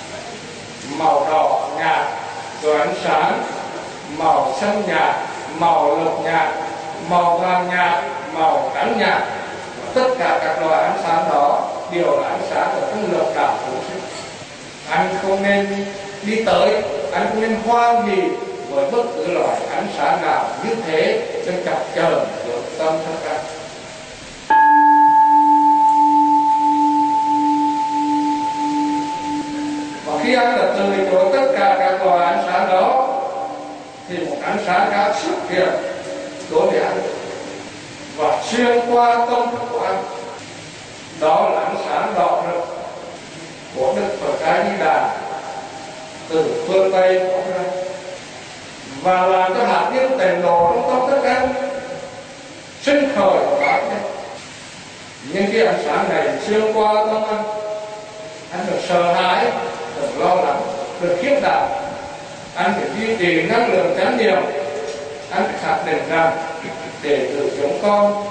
màu đỏ nhạt, rồi ánh sáng màu xanh nhạt, màu lục nhạt, màu vàng nhạt, màu trắng nhạt. Tất cả các loại ánh sáng đó đều là ánh sáng ở trong lục đạo chúng sinh. Anh không nên đi tới, anh không nên hoan hỉ với bất cứ loại ánh sáng nào như thế cho chập chờn được tâm thân anh. Và khi anh đã từ chối tất cả các loại ánh sáng đó, thì một ánh sáng khác xuất hiện đối với anh và xuyên qua tâm thức của anh. Đó là ánh sáng đỏ rực của Đức Phật A Di Đà từ phương Tây của ra, và làm cho hạt nhân tịnh độ trong tâm thức anh sinh khởi và phát lên. Nhưng khi ánh sáng này xuyên qua tâm anh được sợ hãi, được lo lắng, được khiếp đảm. Anh phải duy trì năng lượng chánh niệm. Anh phải khẳng định rằng đệ tử chúng con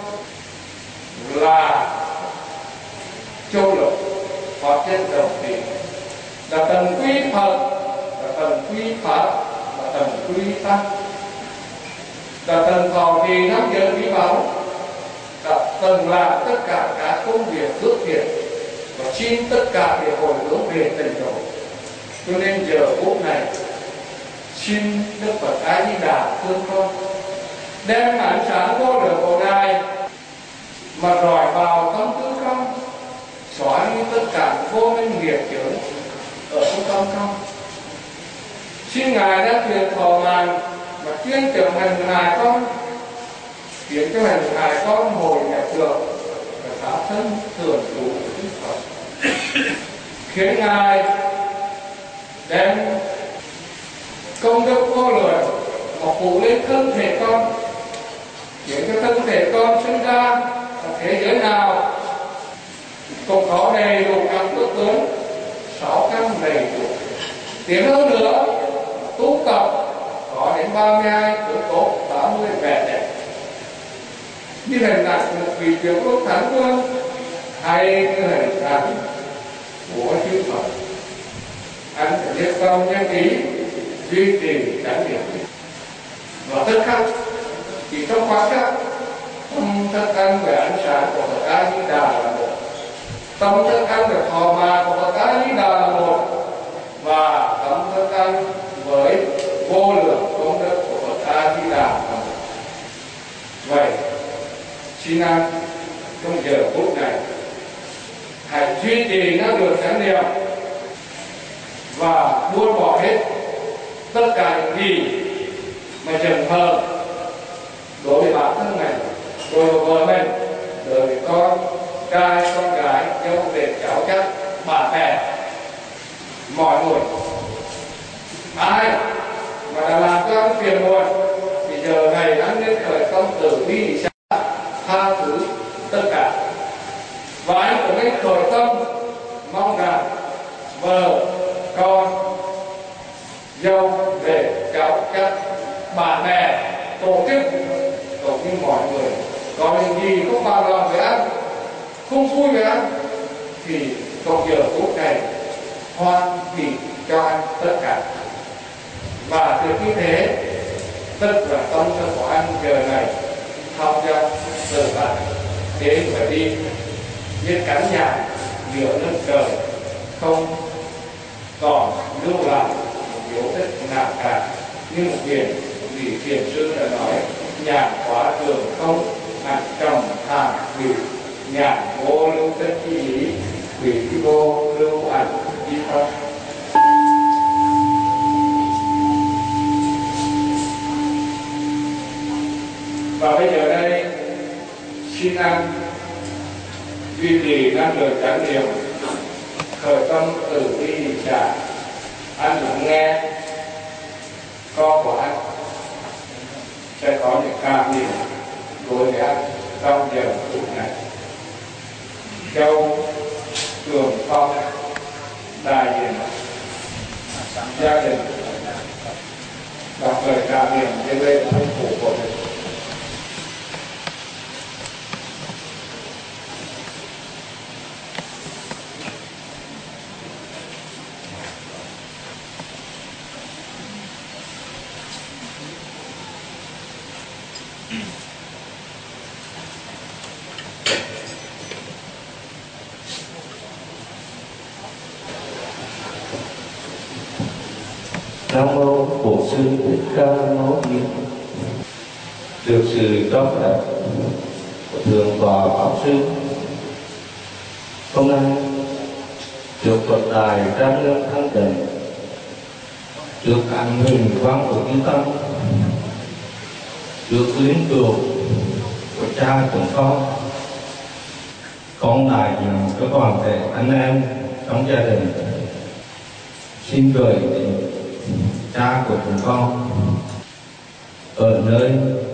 là Châu Lộc, pháp nhân đồng kỳ, là tầng quy Phật, là tầng quy Pháp, là tầng quy Tăng, là tầng thọ trì năm giới quý báu, là tầng làm tất cả các công việc phước thiện và xin tất cả để hồi hướng về tịnh độ. Cho nên giờ phút này xin Đức Phật A Di Đà thương con đem ánh sáng vô lượng của Ngài mà rọi vào tâm tư con, xóa đi tất cả vô minh nghiệp chướng ở trong tâm con. Xin Ngài đã truyền thọ mạng và chuyên trở hành hài con, khiến cho hành hài con hồi nhập được và pháp thân thường trụ của Đức Phật, khiến Ngài đem công đức vô lượng mà phụ lên thân thể con, khiến cho thân thể con sinh ra ở thế giới nào cũng có đầy đủ các phước tướng, 6 căn đầy đủ. Tiến hơn nữa, tu tập có đến 32 phước tốt, 80 vẻ đẹp. Như hình ảnh một vị tướng quốc thánh vương hay như hình ảnh của chư Phật. Anh phải biết công nhân ý, duy trì chánh niệm và tức khắc chỉ trong khoảnh khắc tâm thức anh về ánh sáng của Phật A Di Đà là một, tâm thức anh về thọ mạng của Phật A Di Đà là một, và tâm thức anh với vô lượng công đức của Phật A Di Đà là một. Vậy xin anh trong giờ phút này hãy duy trì năng lượng chánh niệm và buông bỏ hết tất cả những gì mà trần hờ đối với bản thân mình, đối với vợ mình, đối với con trai, con gái, dâu đệ, cháu chắc, bạn bè, mọi người. Ai từ bi xa, tha thứ tất cả. Và anh cũng nên khởi tâm mong rằng vợ, con, dâu, về cháu chắc, bạn bè, tổ chức cũng như mọi người có những gì không vào lòng với anh, không vui với anh, thì trong giờ phút này hoan hỷ cho anh tất cả. Và từ như thế, tất là tâm thân của anh giờ này học ra từ bạn đến và đi như cánh nhà giữa nước trời, không còn lưu lại một dấu tích nào cả. Như một biển, vị thiền sư đã nói, nhàn quá trường không, nặng trầm thàn vị, nhàn vô lưu tích chi ý, vị vô lưu ảnh chi tâm. Và bây giờ đây, xin anh duy trì năng lượng chánh niệm, khởi tâm từ bi trả. Anh lắng nghe con của anh sẽ có những cảm nghiệm đối với anh trong giờ phút này. Châu Trường Phong, đại diện gia đình, đọc lời cảm nghiệm trên đây là phụ của mình. Nam mô Bổn Sư Thích Ca Mâu Ni. Được sự cho phép của Thượng tọa Pháp Sư, hôm nay được Phật đài trang nghiêm thăng trần, được ảnh hình văn của Chư Tăng, được lính cừu của cha của con đại diện cho toàn thể anh em trong gia đình, xin gửi đến cha của chúng con ở nơi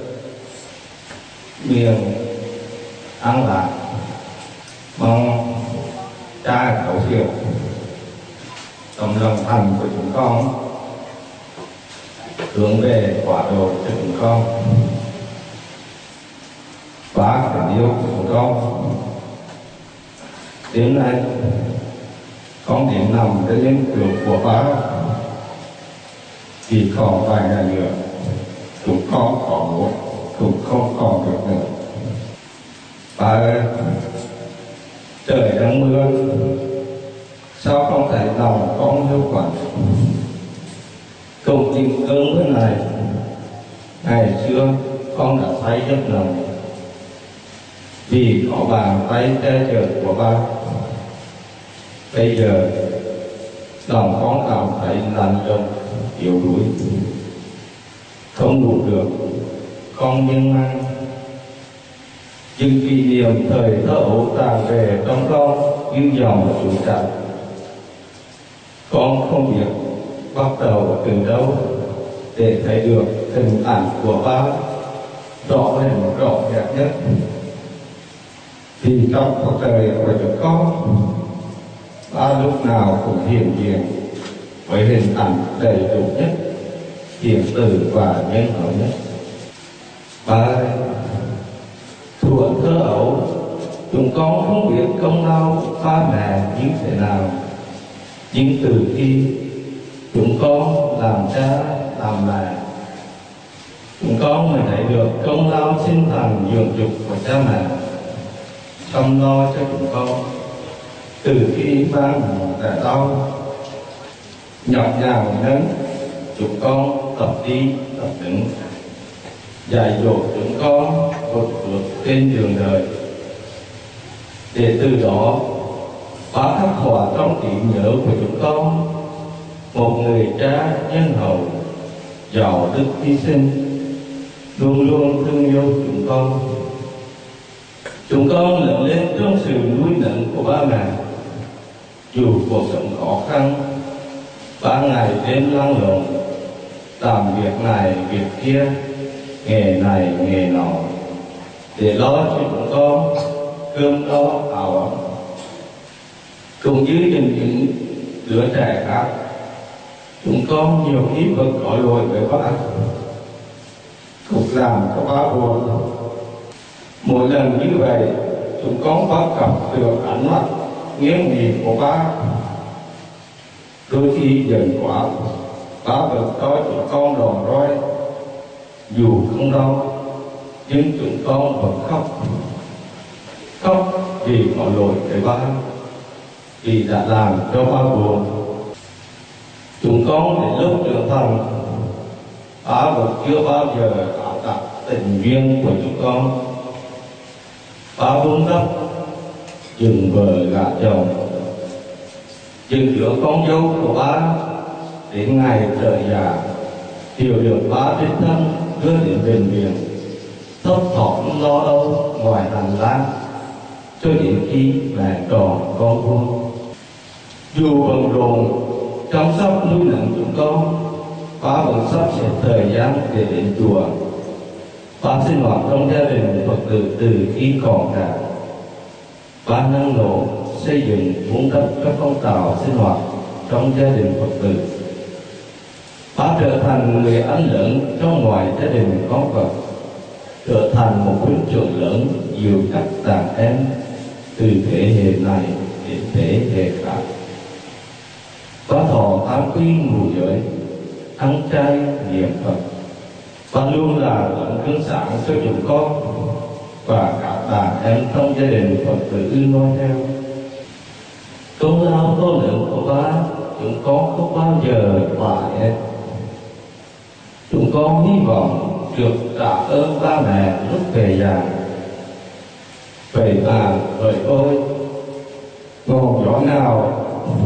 miền An Lạc, mong cha thấu hiểu tấm lòng thành của chúng con, hướng về quả độ cho chúng con và tình yêu của chúng con. Đến nay con đến nằm trên những cửa của Bác, thì còn vài ngày nữa chúng con có muốn cũng không còn được nữa. Bà ơi, trời đang mưa, sao không thấy lòng con hiu quạnh? Cùng chịu cơn mưa này, ngày xưa con đã say giấc lòng, vì có bàn tay che chở của ba. Bây giờ lòng con cảm thấy lạnh lùng, yếu đuối, không ngủ được, con miên man. Những kỷ niệm thời thơ ấu tràn về trong con như dòng suối chảy. Con không biết bắt đầu từ đâu để thấy được hình ảnh của ba rõ ràng rõ ràng nhất. Vì trong cuộc đời của chúng con, ba lúc nào cũng hiện diện với hình ảnh đầy đủ nhất, hiện từ và nhân hậu nhất. Ba ơi, thuở thơ ấu, chúng con không biết công lao ba mẹ như thế nào, nhưng từ khi chúng con làm cha làm mẹ, chúng con mới thấy được công lao sinh thành dưỡng dục của cha mẹ, chăm lo cho chúng con từ khi ba mẹ đã đau, nhọc nhằn nấng chúng con tập đi tập đứng, dạy dỗ chúng con vượt vượt trên đường đời, để từ đó ba khắc họa trong trí nhớ của chúng con một người cha nhân hậu giàu đức hy sinh, luôn luôn thương yêu chúng con. Chúng con lớn lên trong sự nuôi nấng của ba mẹ, dù cuộc sống khó khăn, ba ngày đêm lăn lộn, làm việc này việc kia, nghề này nghề nọ, để lo cho chúng con cơm no áo ấm, cũng như những đứa trẻ khác. Chúng con nhiều khi vẫn có lỗi với ba, cũng làm cho ba buồn. Mỗi lần như vậy, chúng con bắt gặp được ánh mắt nghiêm nghị của ba. Đôi khi giận quá, ba vẫn cho chúng con đòn roi, dù không đau, nhưng chúng con vẫn khóc. Khóc vì có lỗi với ba, vì đã làm cho ba buồn. Chúng con đến lúc trưởng thành, ba vẫn chưa bao giờ áp đặt tình duyên của chúng con. Ba vun đắp chừng vợ gả chồng, chừng đứa con dâu của ba đến ngày trở già, hiểu được ba trên thân đưa đến bệnh viện, thấp thỏm lo âu ngoài hành lang, cho đến khi mẹ tròn con vuông. Dù bận rộn chăm sóc nuôi nấng chúng con, ba vẫn sắp xếp thời gian để đến chùa. Ba sinh hoạt trong gia đình Phật tử từ khi còn trẻ. Ba năng nổ xây dựng vun đắp các phong trào sinh hoạt trong gia đình Phật tử. Ba trở thành người anh lớn trong ngoài gia đình con Phật, trở thành một huynh trưởng lớn dìu dắt đàn em từ thế hệ này đến thế hệ khác. Ba thọ tám quy ngũ giới, ăn chay niệm Phật. Ba luôn là tấm gương sáng cho chúng con và các đàn em trong gia đình Phật tử noi theo. Công lao to lớn của ba chúng con không bao giờ quả hết. Chúng con hy vọng được trả ơn ba mẹ lúc về già. Vậy mà hỡi ôi, ngọn gió nào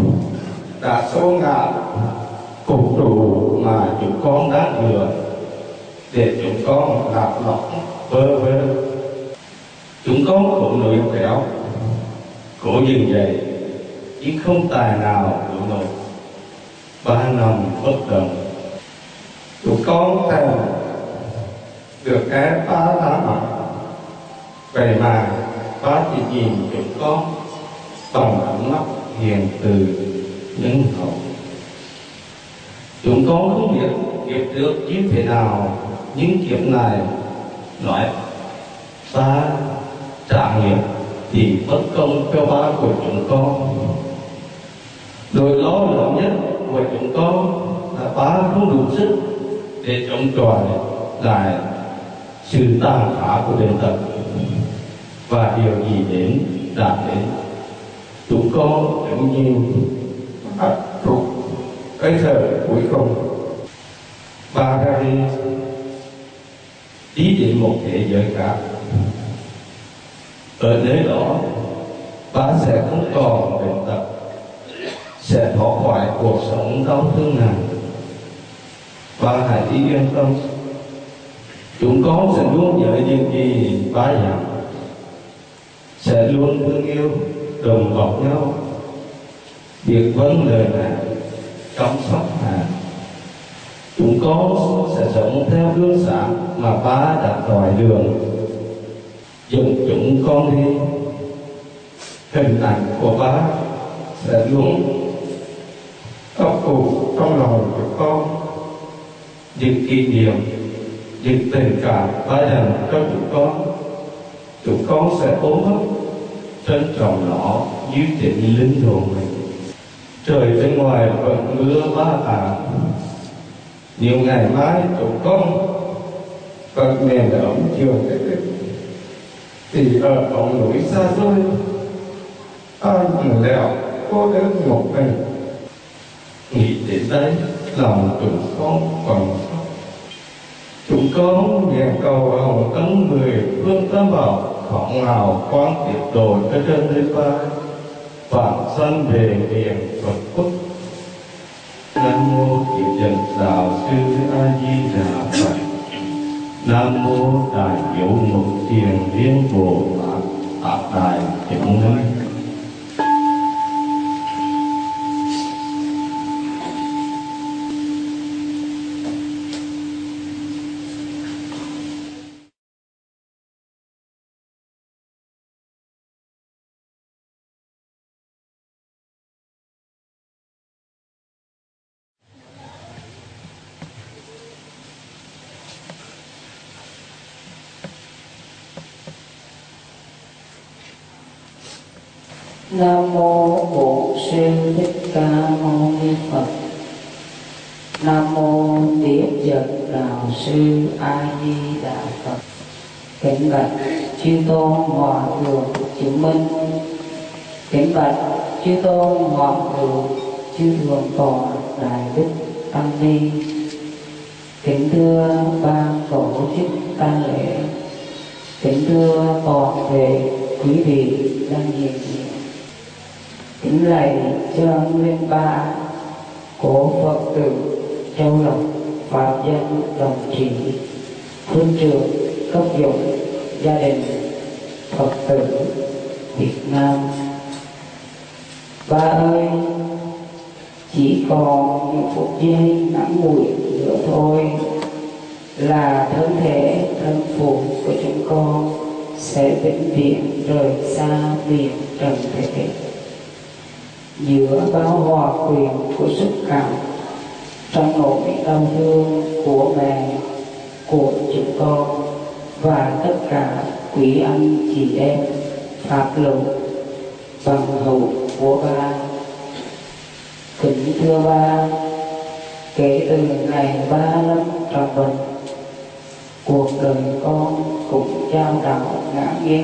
đã xô ngã cục trụ mà chúng con đang vừa, để chúng con lạc lõng vơ vơ. Chúng con khổ nổi kéo, khổ dừng dậy, nhưng không tài nào đủ nổi. Ba nằm bất động. Chúng con thèm được cái ba lá mặt. Vậy mà ba chỉ nhìn chúng con bằng ánh mắt hiền từ nhân hậu. Chúng con không biết kiếp trước như thế nào, nhưng kiếp này nói ba trả nghiệp thì bất công cho ba của chúng con. Nỗi lo lớn nhất của chúng con là ba không đủ sức để chống chọi lại sự tàn phá của bệnh tật, và điều gì đến đã đến. Chúng con đứng nhìn bắt trục cái thời cuối cùng. Ba ra đi đến một thế giới khác. Ở nơi đó, ba sẽ không còn bệnh tật, sẽ thoát khỏi cuộc sống đau thương này. Ba hãy yên tâm, chúng con sẽ luôn nhớ những gì ba dặn, sẽ luôn thương yêu, đùm bọc nhau, biết vâng lời mẹ, chăm sóc mẹ. Chúng con sẽ sống theo gương sáng mà ba đã đòi đường, dẫn chúng con đi. Hình ảnh của ba sẽ luôn ấp ủ trong lòng của con, những kỷ niệm, những tình cảm ba dành cho chúng con. Chúng con sẽ ôm ấp, trân trọng nó như chính linh hồn mình. Trời bên ngoài vẫn mưa ba nhiều ngày mai chúng con vẫn miền ấm chiều thì ở vùng núi xa xôi, an lẹo cô đơn một mình. Nghĩ đến đây lòng chúng con còn khóc. Chúng con nguyện cầu hồng ân người phương tam bảo không nào quan tiếp độ cho chân linh ba vạn sanh về miền Phật quốc. Nam mô Diệu Trần Đạo Sư A Di Đà Phật. Nam mô Đại Diệu Mục Thiền Liên Bồ Tát Tát Đại Chúng Linh. Nam mô Bổn Sư Thích Ca Mâu Ni Phật. Nam mô Tiếp Vật Đạo Sư A Di Đà Phật. Kính bạch chư tôn hòa thượng chứng minh. Kính bạch chư tôn hòa thượng chư thượng tọa đại đức tăng ni. Kính thưa ban tổ chức tang lễ. Kính thưa toàn thể quý vị đang hiện diện. Kính lạy chân linh ba của Phật tử Châu Lộc Pháp Danh Đồng Trì, phương trưởng cấp dụng gia đình Phật tử Việt Nam. Ba ơi, chỉ còn những phút giây ngắn ngủi nữa thôi là thân thể thân phụ của chúng con sẽ vĩnh viễn rời xa miền trần thế. Giữa bao hòa quyền của xúc cảm, trong nỗi đau thương của mẹ, của chúng con và tất cả quý anh chị em pháp luận bằng hữu của ba. Kính thưa ba, kể từ ngày ba lâm trọng bệnh, cuộc đời con cũng chao đảo ngã nghiêng.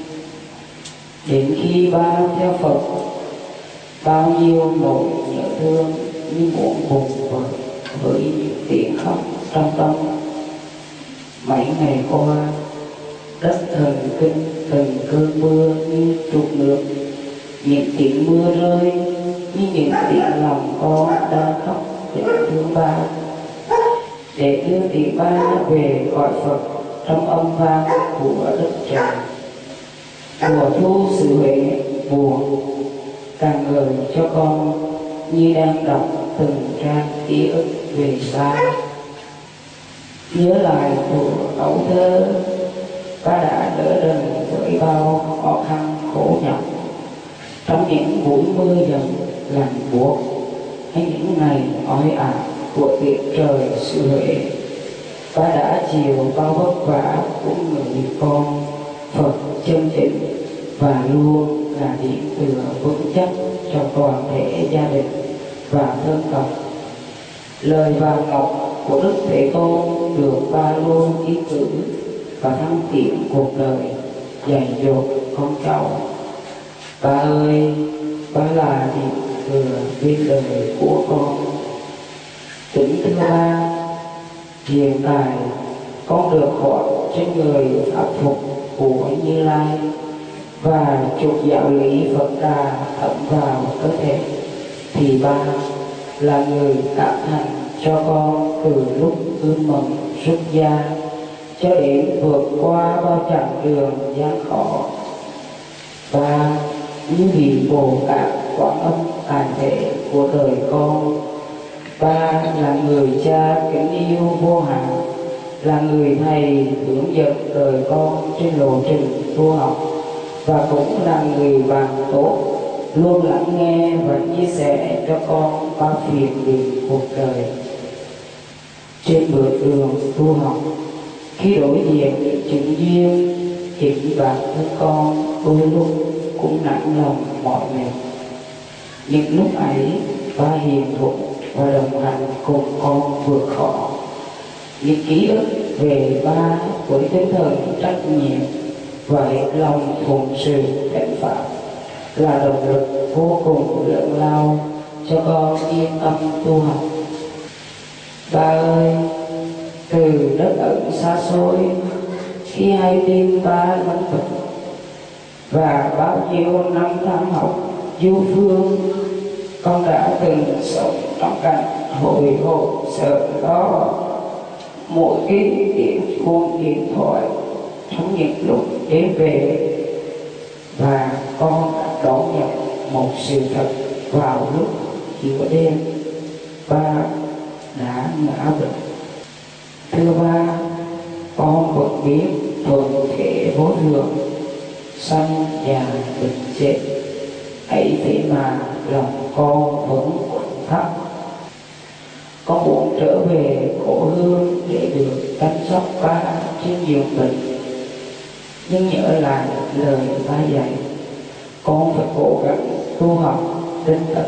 Đến khi ba theo Phật, bao nhiêu nỗi nhớ thương như muộn bùng với những tiếng khóc trong tâm. Mấy ngày qua, đất thần kinh từng cơn mưa như trút nước, những tiếng mưa rơi như những tiếng lòng con đang khóc để thương ba, để đưa tiếng ba về gọi Phật trong âm vang của đất trời. Mùa thu xứ Huế buồn càng ngời cho con như đang đọc từng trang ký ức về xa. Nhớ lại tuổi ấu thơ, ba đã đỡ đần với bao khó khăn khổ nhọc trong những buổi mưa dầm lạnh buốt hay những ngày oi ả của tiết trời xứ Huế. Ba đã chịu bao vất vả của người con Phật chân chính và luôn là điểm tựa vững chắc cho toàn thể gia đình và thân tộc. Lời vàng ngọc của Đức Thế Tôn được ba luôn ý cử và thăng tiến cuộc đời dạy dỗ con cháu. Ba ơi, ba là điểm tựa bên đời của con. Kính thưa ba, hiện tại con được hỏi trên người pháp phục của Như Lai và trục giáo lý Phật Đà ẩm vào cơ thể, thì ba là người cảm thành cho con từ lúc ươm mầm xuất gia cho đến vượt qua bao chặng đường gian khó. Ba như vị Bồ Tát Quán Âm tại thể của đời con. Ba là người cha kính yêu vô hạn, là người thầy hướng dẫn đời con trên lộ trình tu học, và cũng là người bạn tốt luôn lắng nghe và chia sẻ cho con ba phiền lụy cuộc đời. Trên bước đường tu học, khi đối diện những chứng duyên, chính bản thân con đôi lúc cũng nặng lòng mỏi mệt. Những lúc ấy, ba hiền thục và đồng hành cùng con vượt khó. Những ký ức về ba với tinh thần trách nhiệm và hết lòng phụng sự thánh pháp là động lực vô cùng lớn lao cho con yên tâm tu học. Ba ơi, từ đất ẩn xa xôi, khi hay tin ba lâm bệnh và bao nhiêu năm tháng học du phương, con đã từng sống trong cảnh hồi hộp sợ lo. Mỗi cái tiếng chuông điện thoại trong những lúc đến về, và con đã đón nhận một sự thật vào lúc giữa đêm ba đã ngã bệnh. Thưa ba, con vẫn biết thuận thể vô thường, sanh già bệnh chết, ấy thế mà lòng con vẫn thấp. Con muốn trở về cổ hương để được chăm sóc ba trên giường bệnh, nhưng nhớ lại lời ba dạy, con phải cố gắng tu học tinh tấn.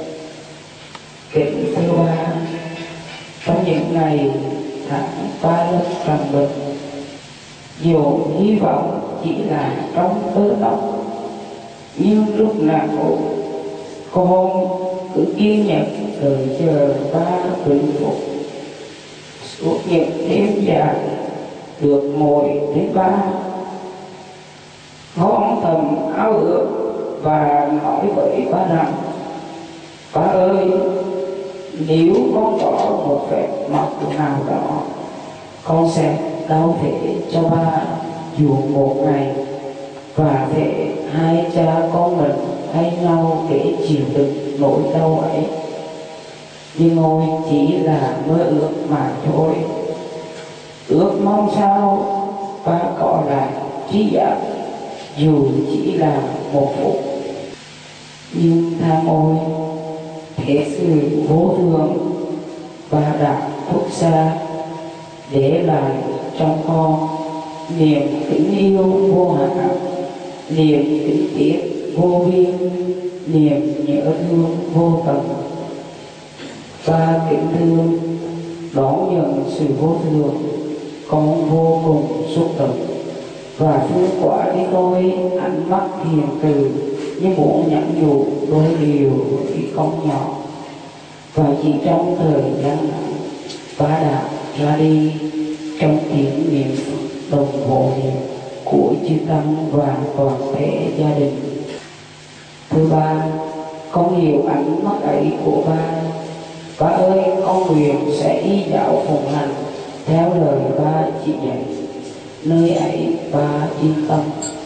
Kính thưa ba, trong những ngày tháng ba lớp trầm bình, dù hy vọng chỉ là trong tơ tóc, nhưng lúc nào con cứ kiên nhẫn đợi chờ ba bình phục. Suốt những đêm dài được ngồi đến ba, ngón thầm áo ước và nói với ba rằng: ba ơi, nếu con có một phép màu nào đó, con sẽ đau thể cho ba dù một ngày, và để hai cha con mình thay nhau để chịu đựng nỗi đau ấy. Nhưng ngôi chỉ là mơ ước mà thôi. Ước mong sao ba có lại trí giác dù chỉ là một phút. Nhưng tham ôi, thế sự vô thường ba đã bước xa, để lại trong con niềm kính yêu vô hạn, niềm kính tiếc vô biên, niềm nhớ thương vô tận. Ba kính thương đón nhận sự vô thường, con vô cùng xúc động và thương quả đi đôi ánh mắt hiền từ như muốn nhắn nhủ đôi điều với con nhỏ. Và chỉ trong thời gian ngắn, ba đã ra đi trong tiếng niệm đồng hộ niệm của chư tăng và toàn thể gia đình. Thưa ba, con hiểu ánh mắt ấy của ba. Ba ơi, con nguyện sẽ y đạo phụng hành theo lời ba chỉ dạy. Nơi ấy ba yên tâm.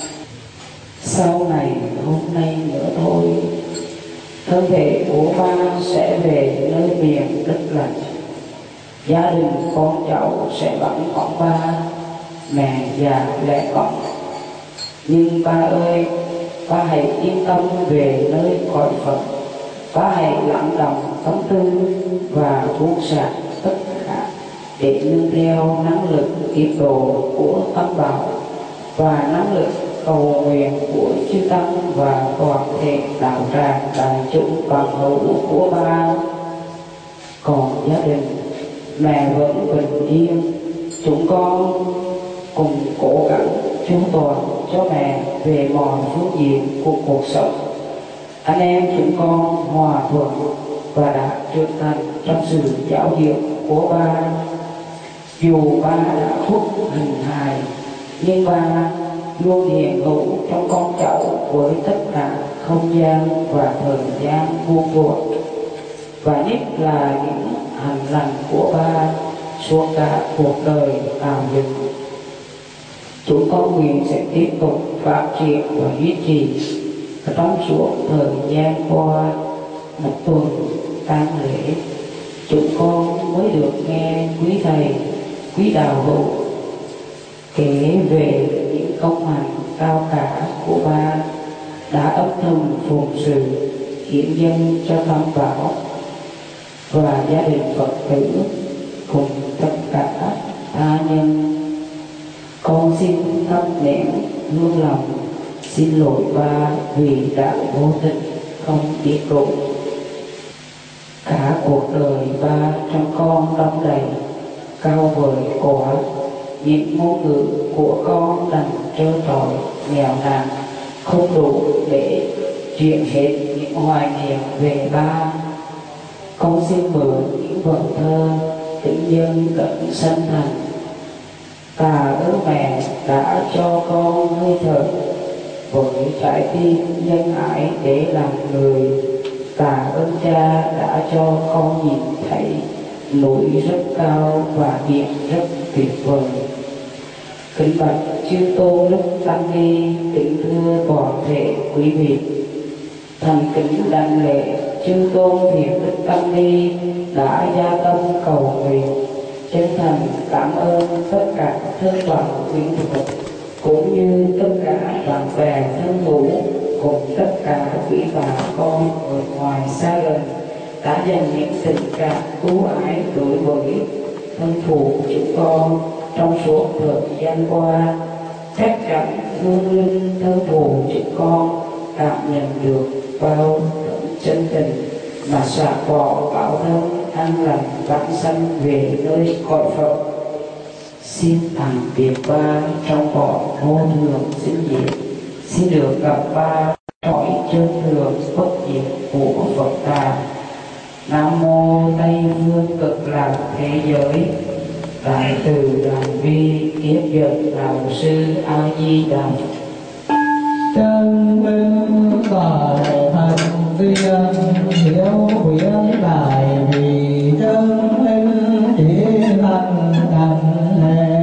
Sau này hôm nay nữa thôi, thân thể của ba sẽ về nơi miền đất lành. Gia đình con cháu sẽ vẫn còn ba, mẹ già lẻ còn. Nhưng ba ơi, ba hãy yên tâm về nơi cõi Phật. Ba hãy lắng động tâm tư và buông xả tất cả để nương theo năng lực kiếp độ của Tam Bảo và năng lực cầu nguyện của chư tăng và toàn thể đạo tràng đại chúng bằng hữu của ba. Còn gia đình, mẹ vẫn bình yên. Chúng con cùng cố gắng chu toàn cho mẹ về mọi phương diện của cuộc sống. Anh em chúng con hòa thuận và đã trưởng thành trong sự giáo dưỡng của ba. Dù ba đã khuất hình hài, nhưng ba luôn hiện hữu trong con cháu với tất cả không gian và thời gian vuông vụn. Và nhất là những hành lành của ba suốt cả cuộc đời tạo dựng. Chúng con nguyện sẽ tiếp tục phát triển và duy trì trong suốt thời gian qua một tuần tang lễ. Chúng con mới được nghe quý thầy, quý đạo hữu kể về những công hạnh cao cả của ba đã âm thầm phụng sự hiến dân cho Tam Bảo và gia đình Phật tử cùng tất cả tha nhân. Con xin thắp nén hương lòng xin lỗi ba vì đã vô tình không biết đủ. Cả cuộc đời ba trong con đong đầy cao vời quả, những ngôn ngữ của con đành trơ trọi nghèo nàn, không đủ để truyền hết những hoài niệm về ba. Con xin mượn những vần thơ tĩnh nhân lẫn sanh thành. Tạ ơn mẹ đã cho con hơi thở với trái tim nhân ái để làm người. Tạ ơn cha đã cho con nhìn thấy núi rất cao và biển rất tuyệt vời. Kính bạch chư tôn đức tăng ni, kính thưa toàn thể quý vị, thành kính đảnh lễ chư tôn thiện đức tăng ni đã gia tâm cầu nguyện. Chân thành cảm ơn tất cả thân bằng quyến thuộc cũng như tất cả bạn bè thân hữu cùng tất cả quý bà con ở ngoài xa gần đã dành những tình cảm ưu ái đối với thân phụ chúng con trong suốt thời gian qua. Chắc chắn hương linh thân phụ chúng con cảm nhận được bao chân tình mà xả bỏ báo thân an lành vãng sanh về nơi cõi Phật. Xin tạm biệt ba trong cõi vô thường sinh diệt, xin được gặp ba cõi chân thường bất diệt của Phật Đà. Nam mô Tây Phương Cực Lạc Thế Giới, Đại Từ Đại Bi Kiếp Nhật Đạo Sư A Di Đà Phật. Chân minh tại thành viên hiểu quyển đại vì chân minh chỉ thành thành hề.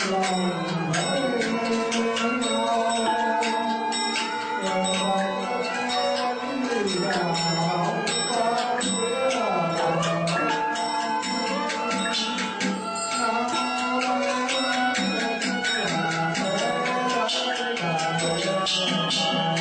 Thank you.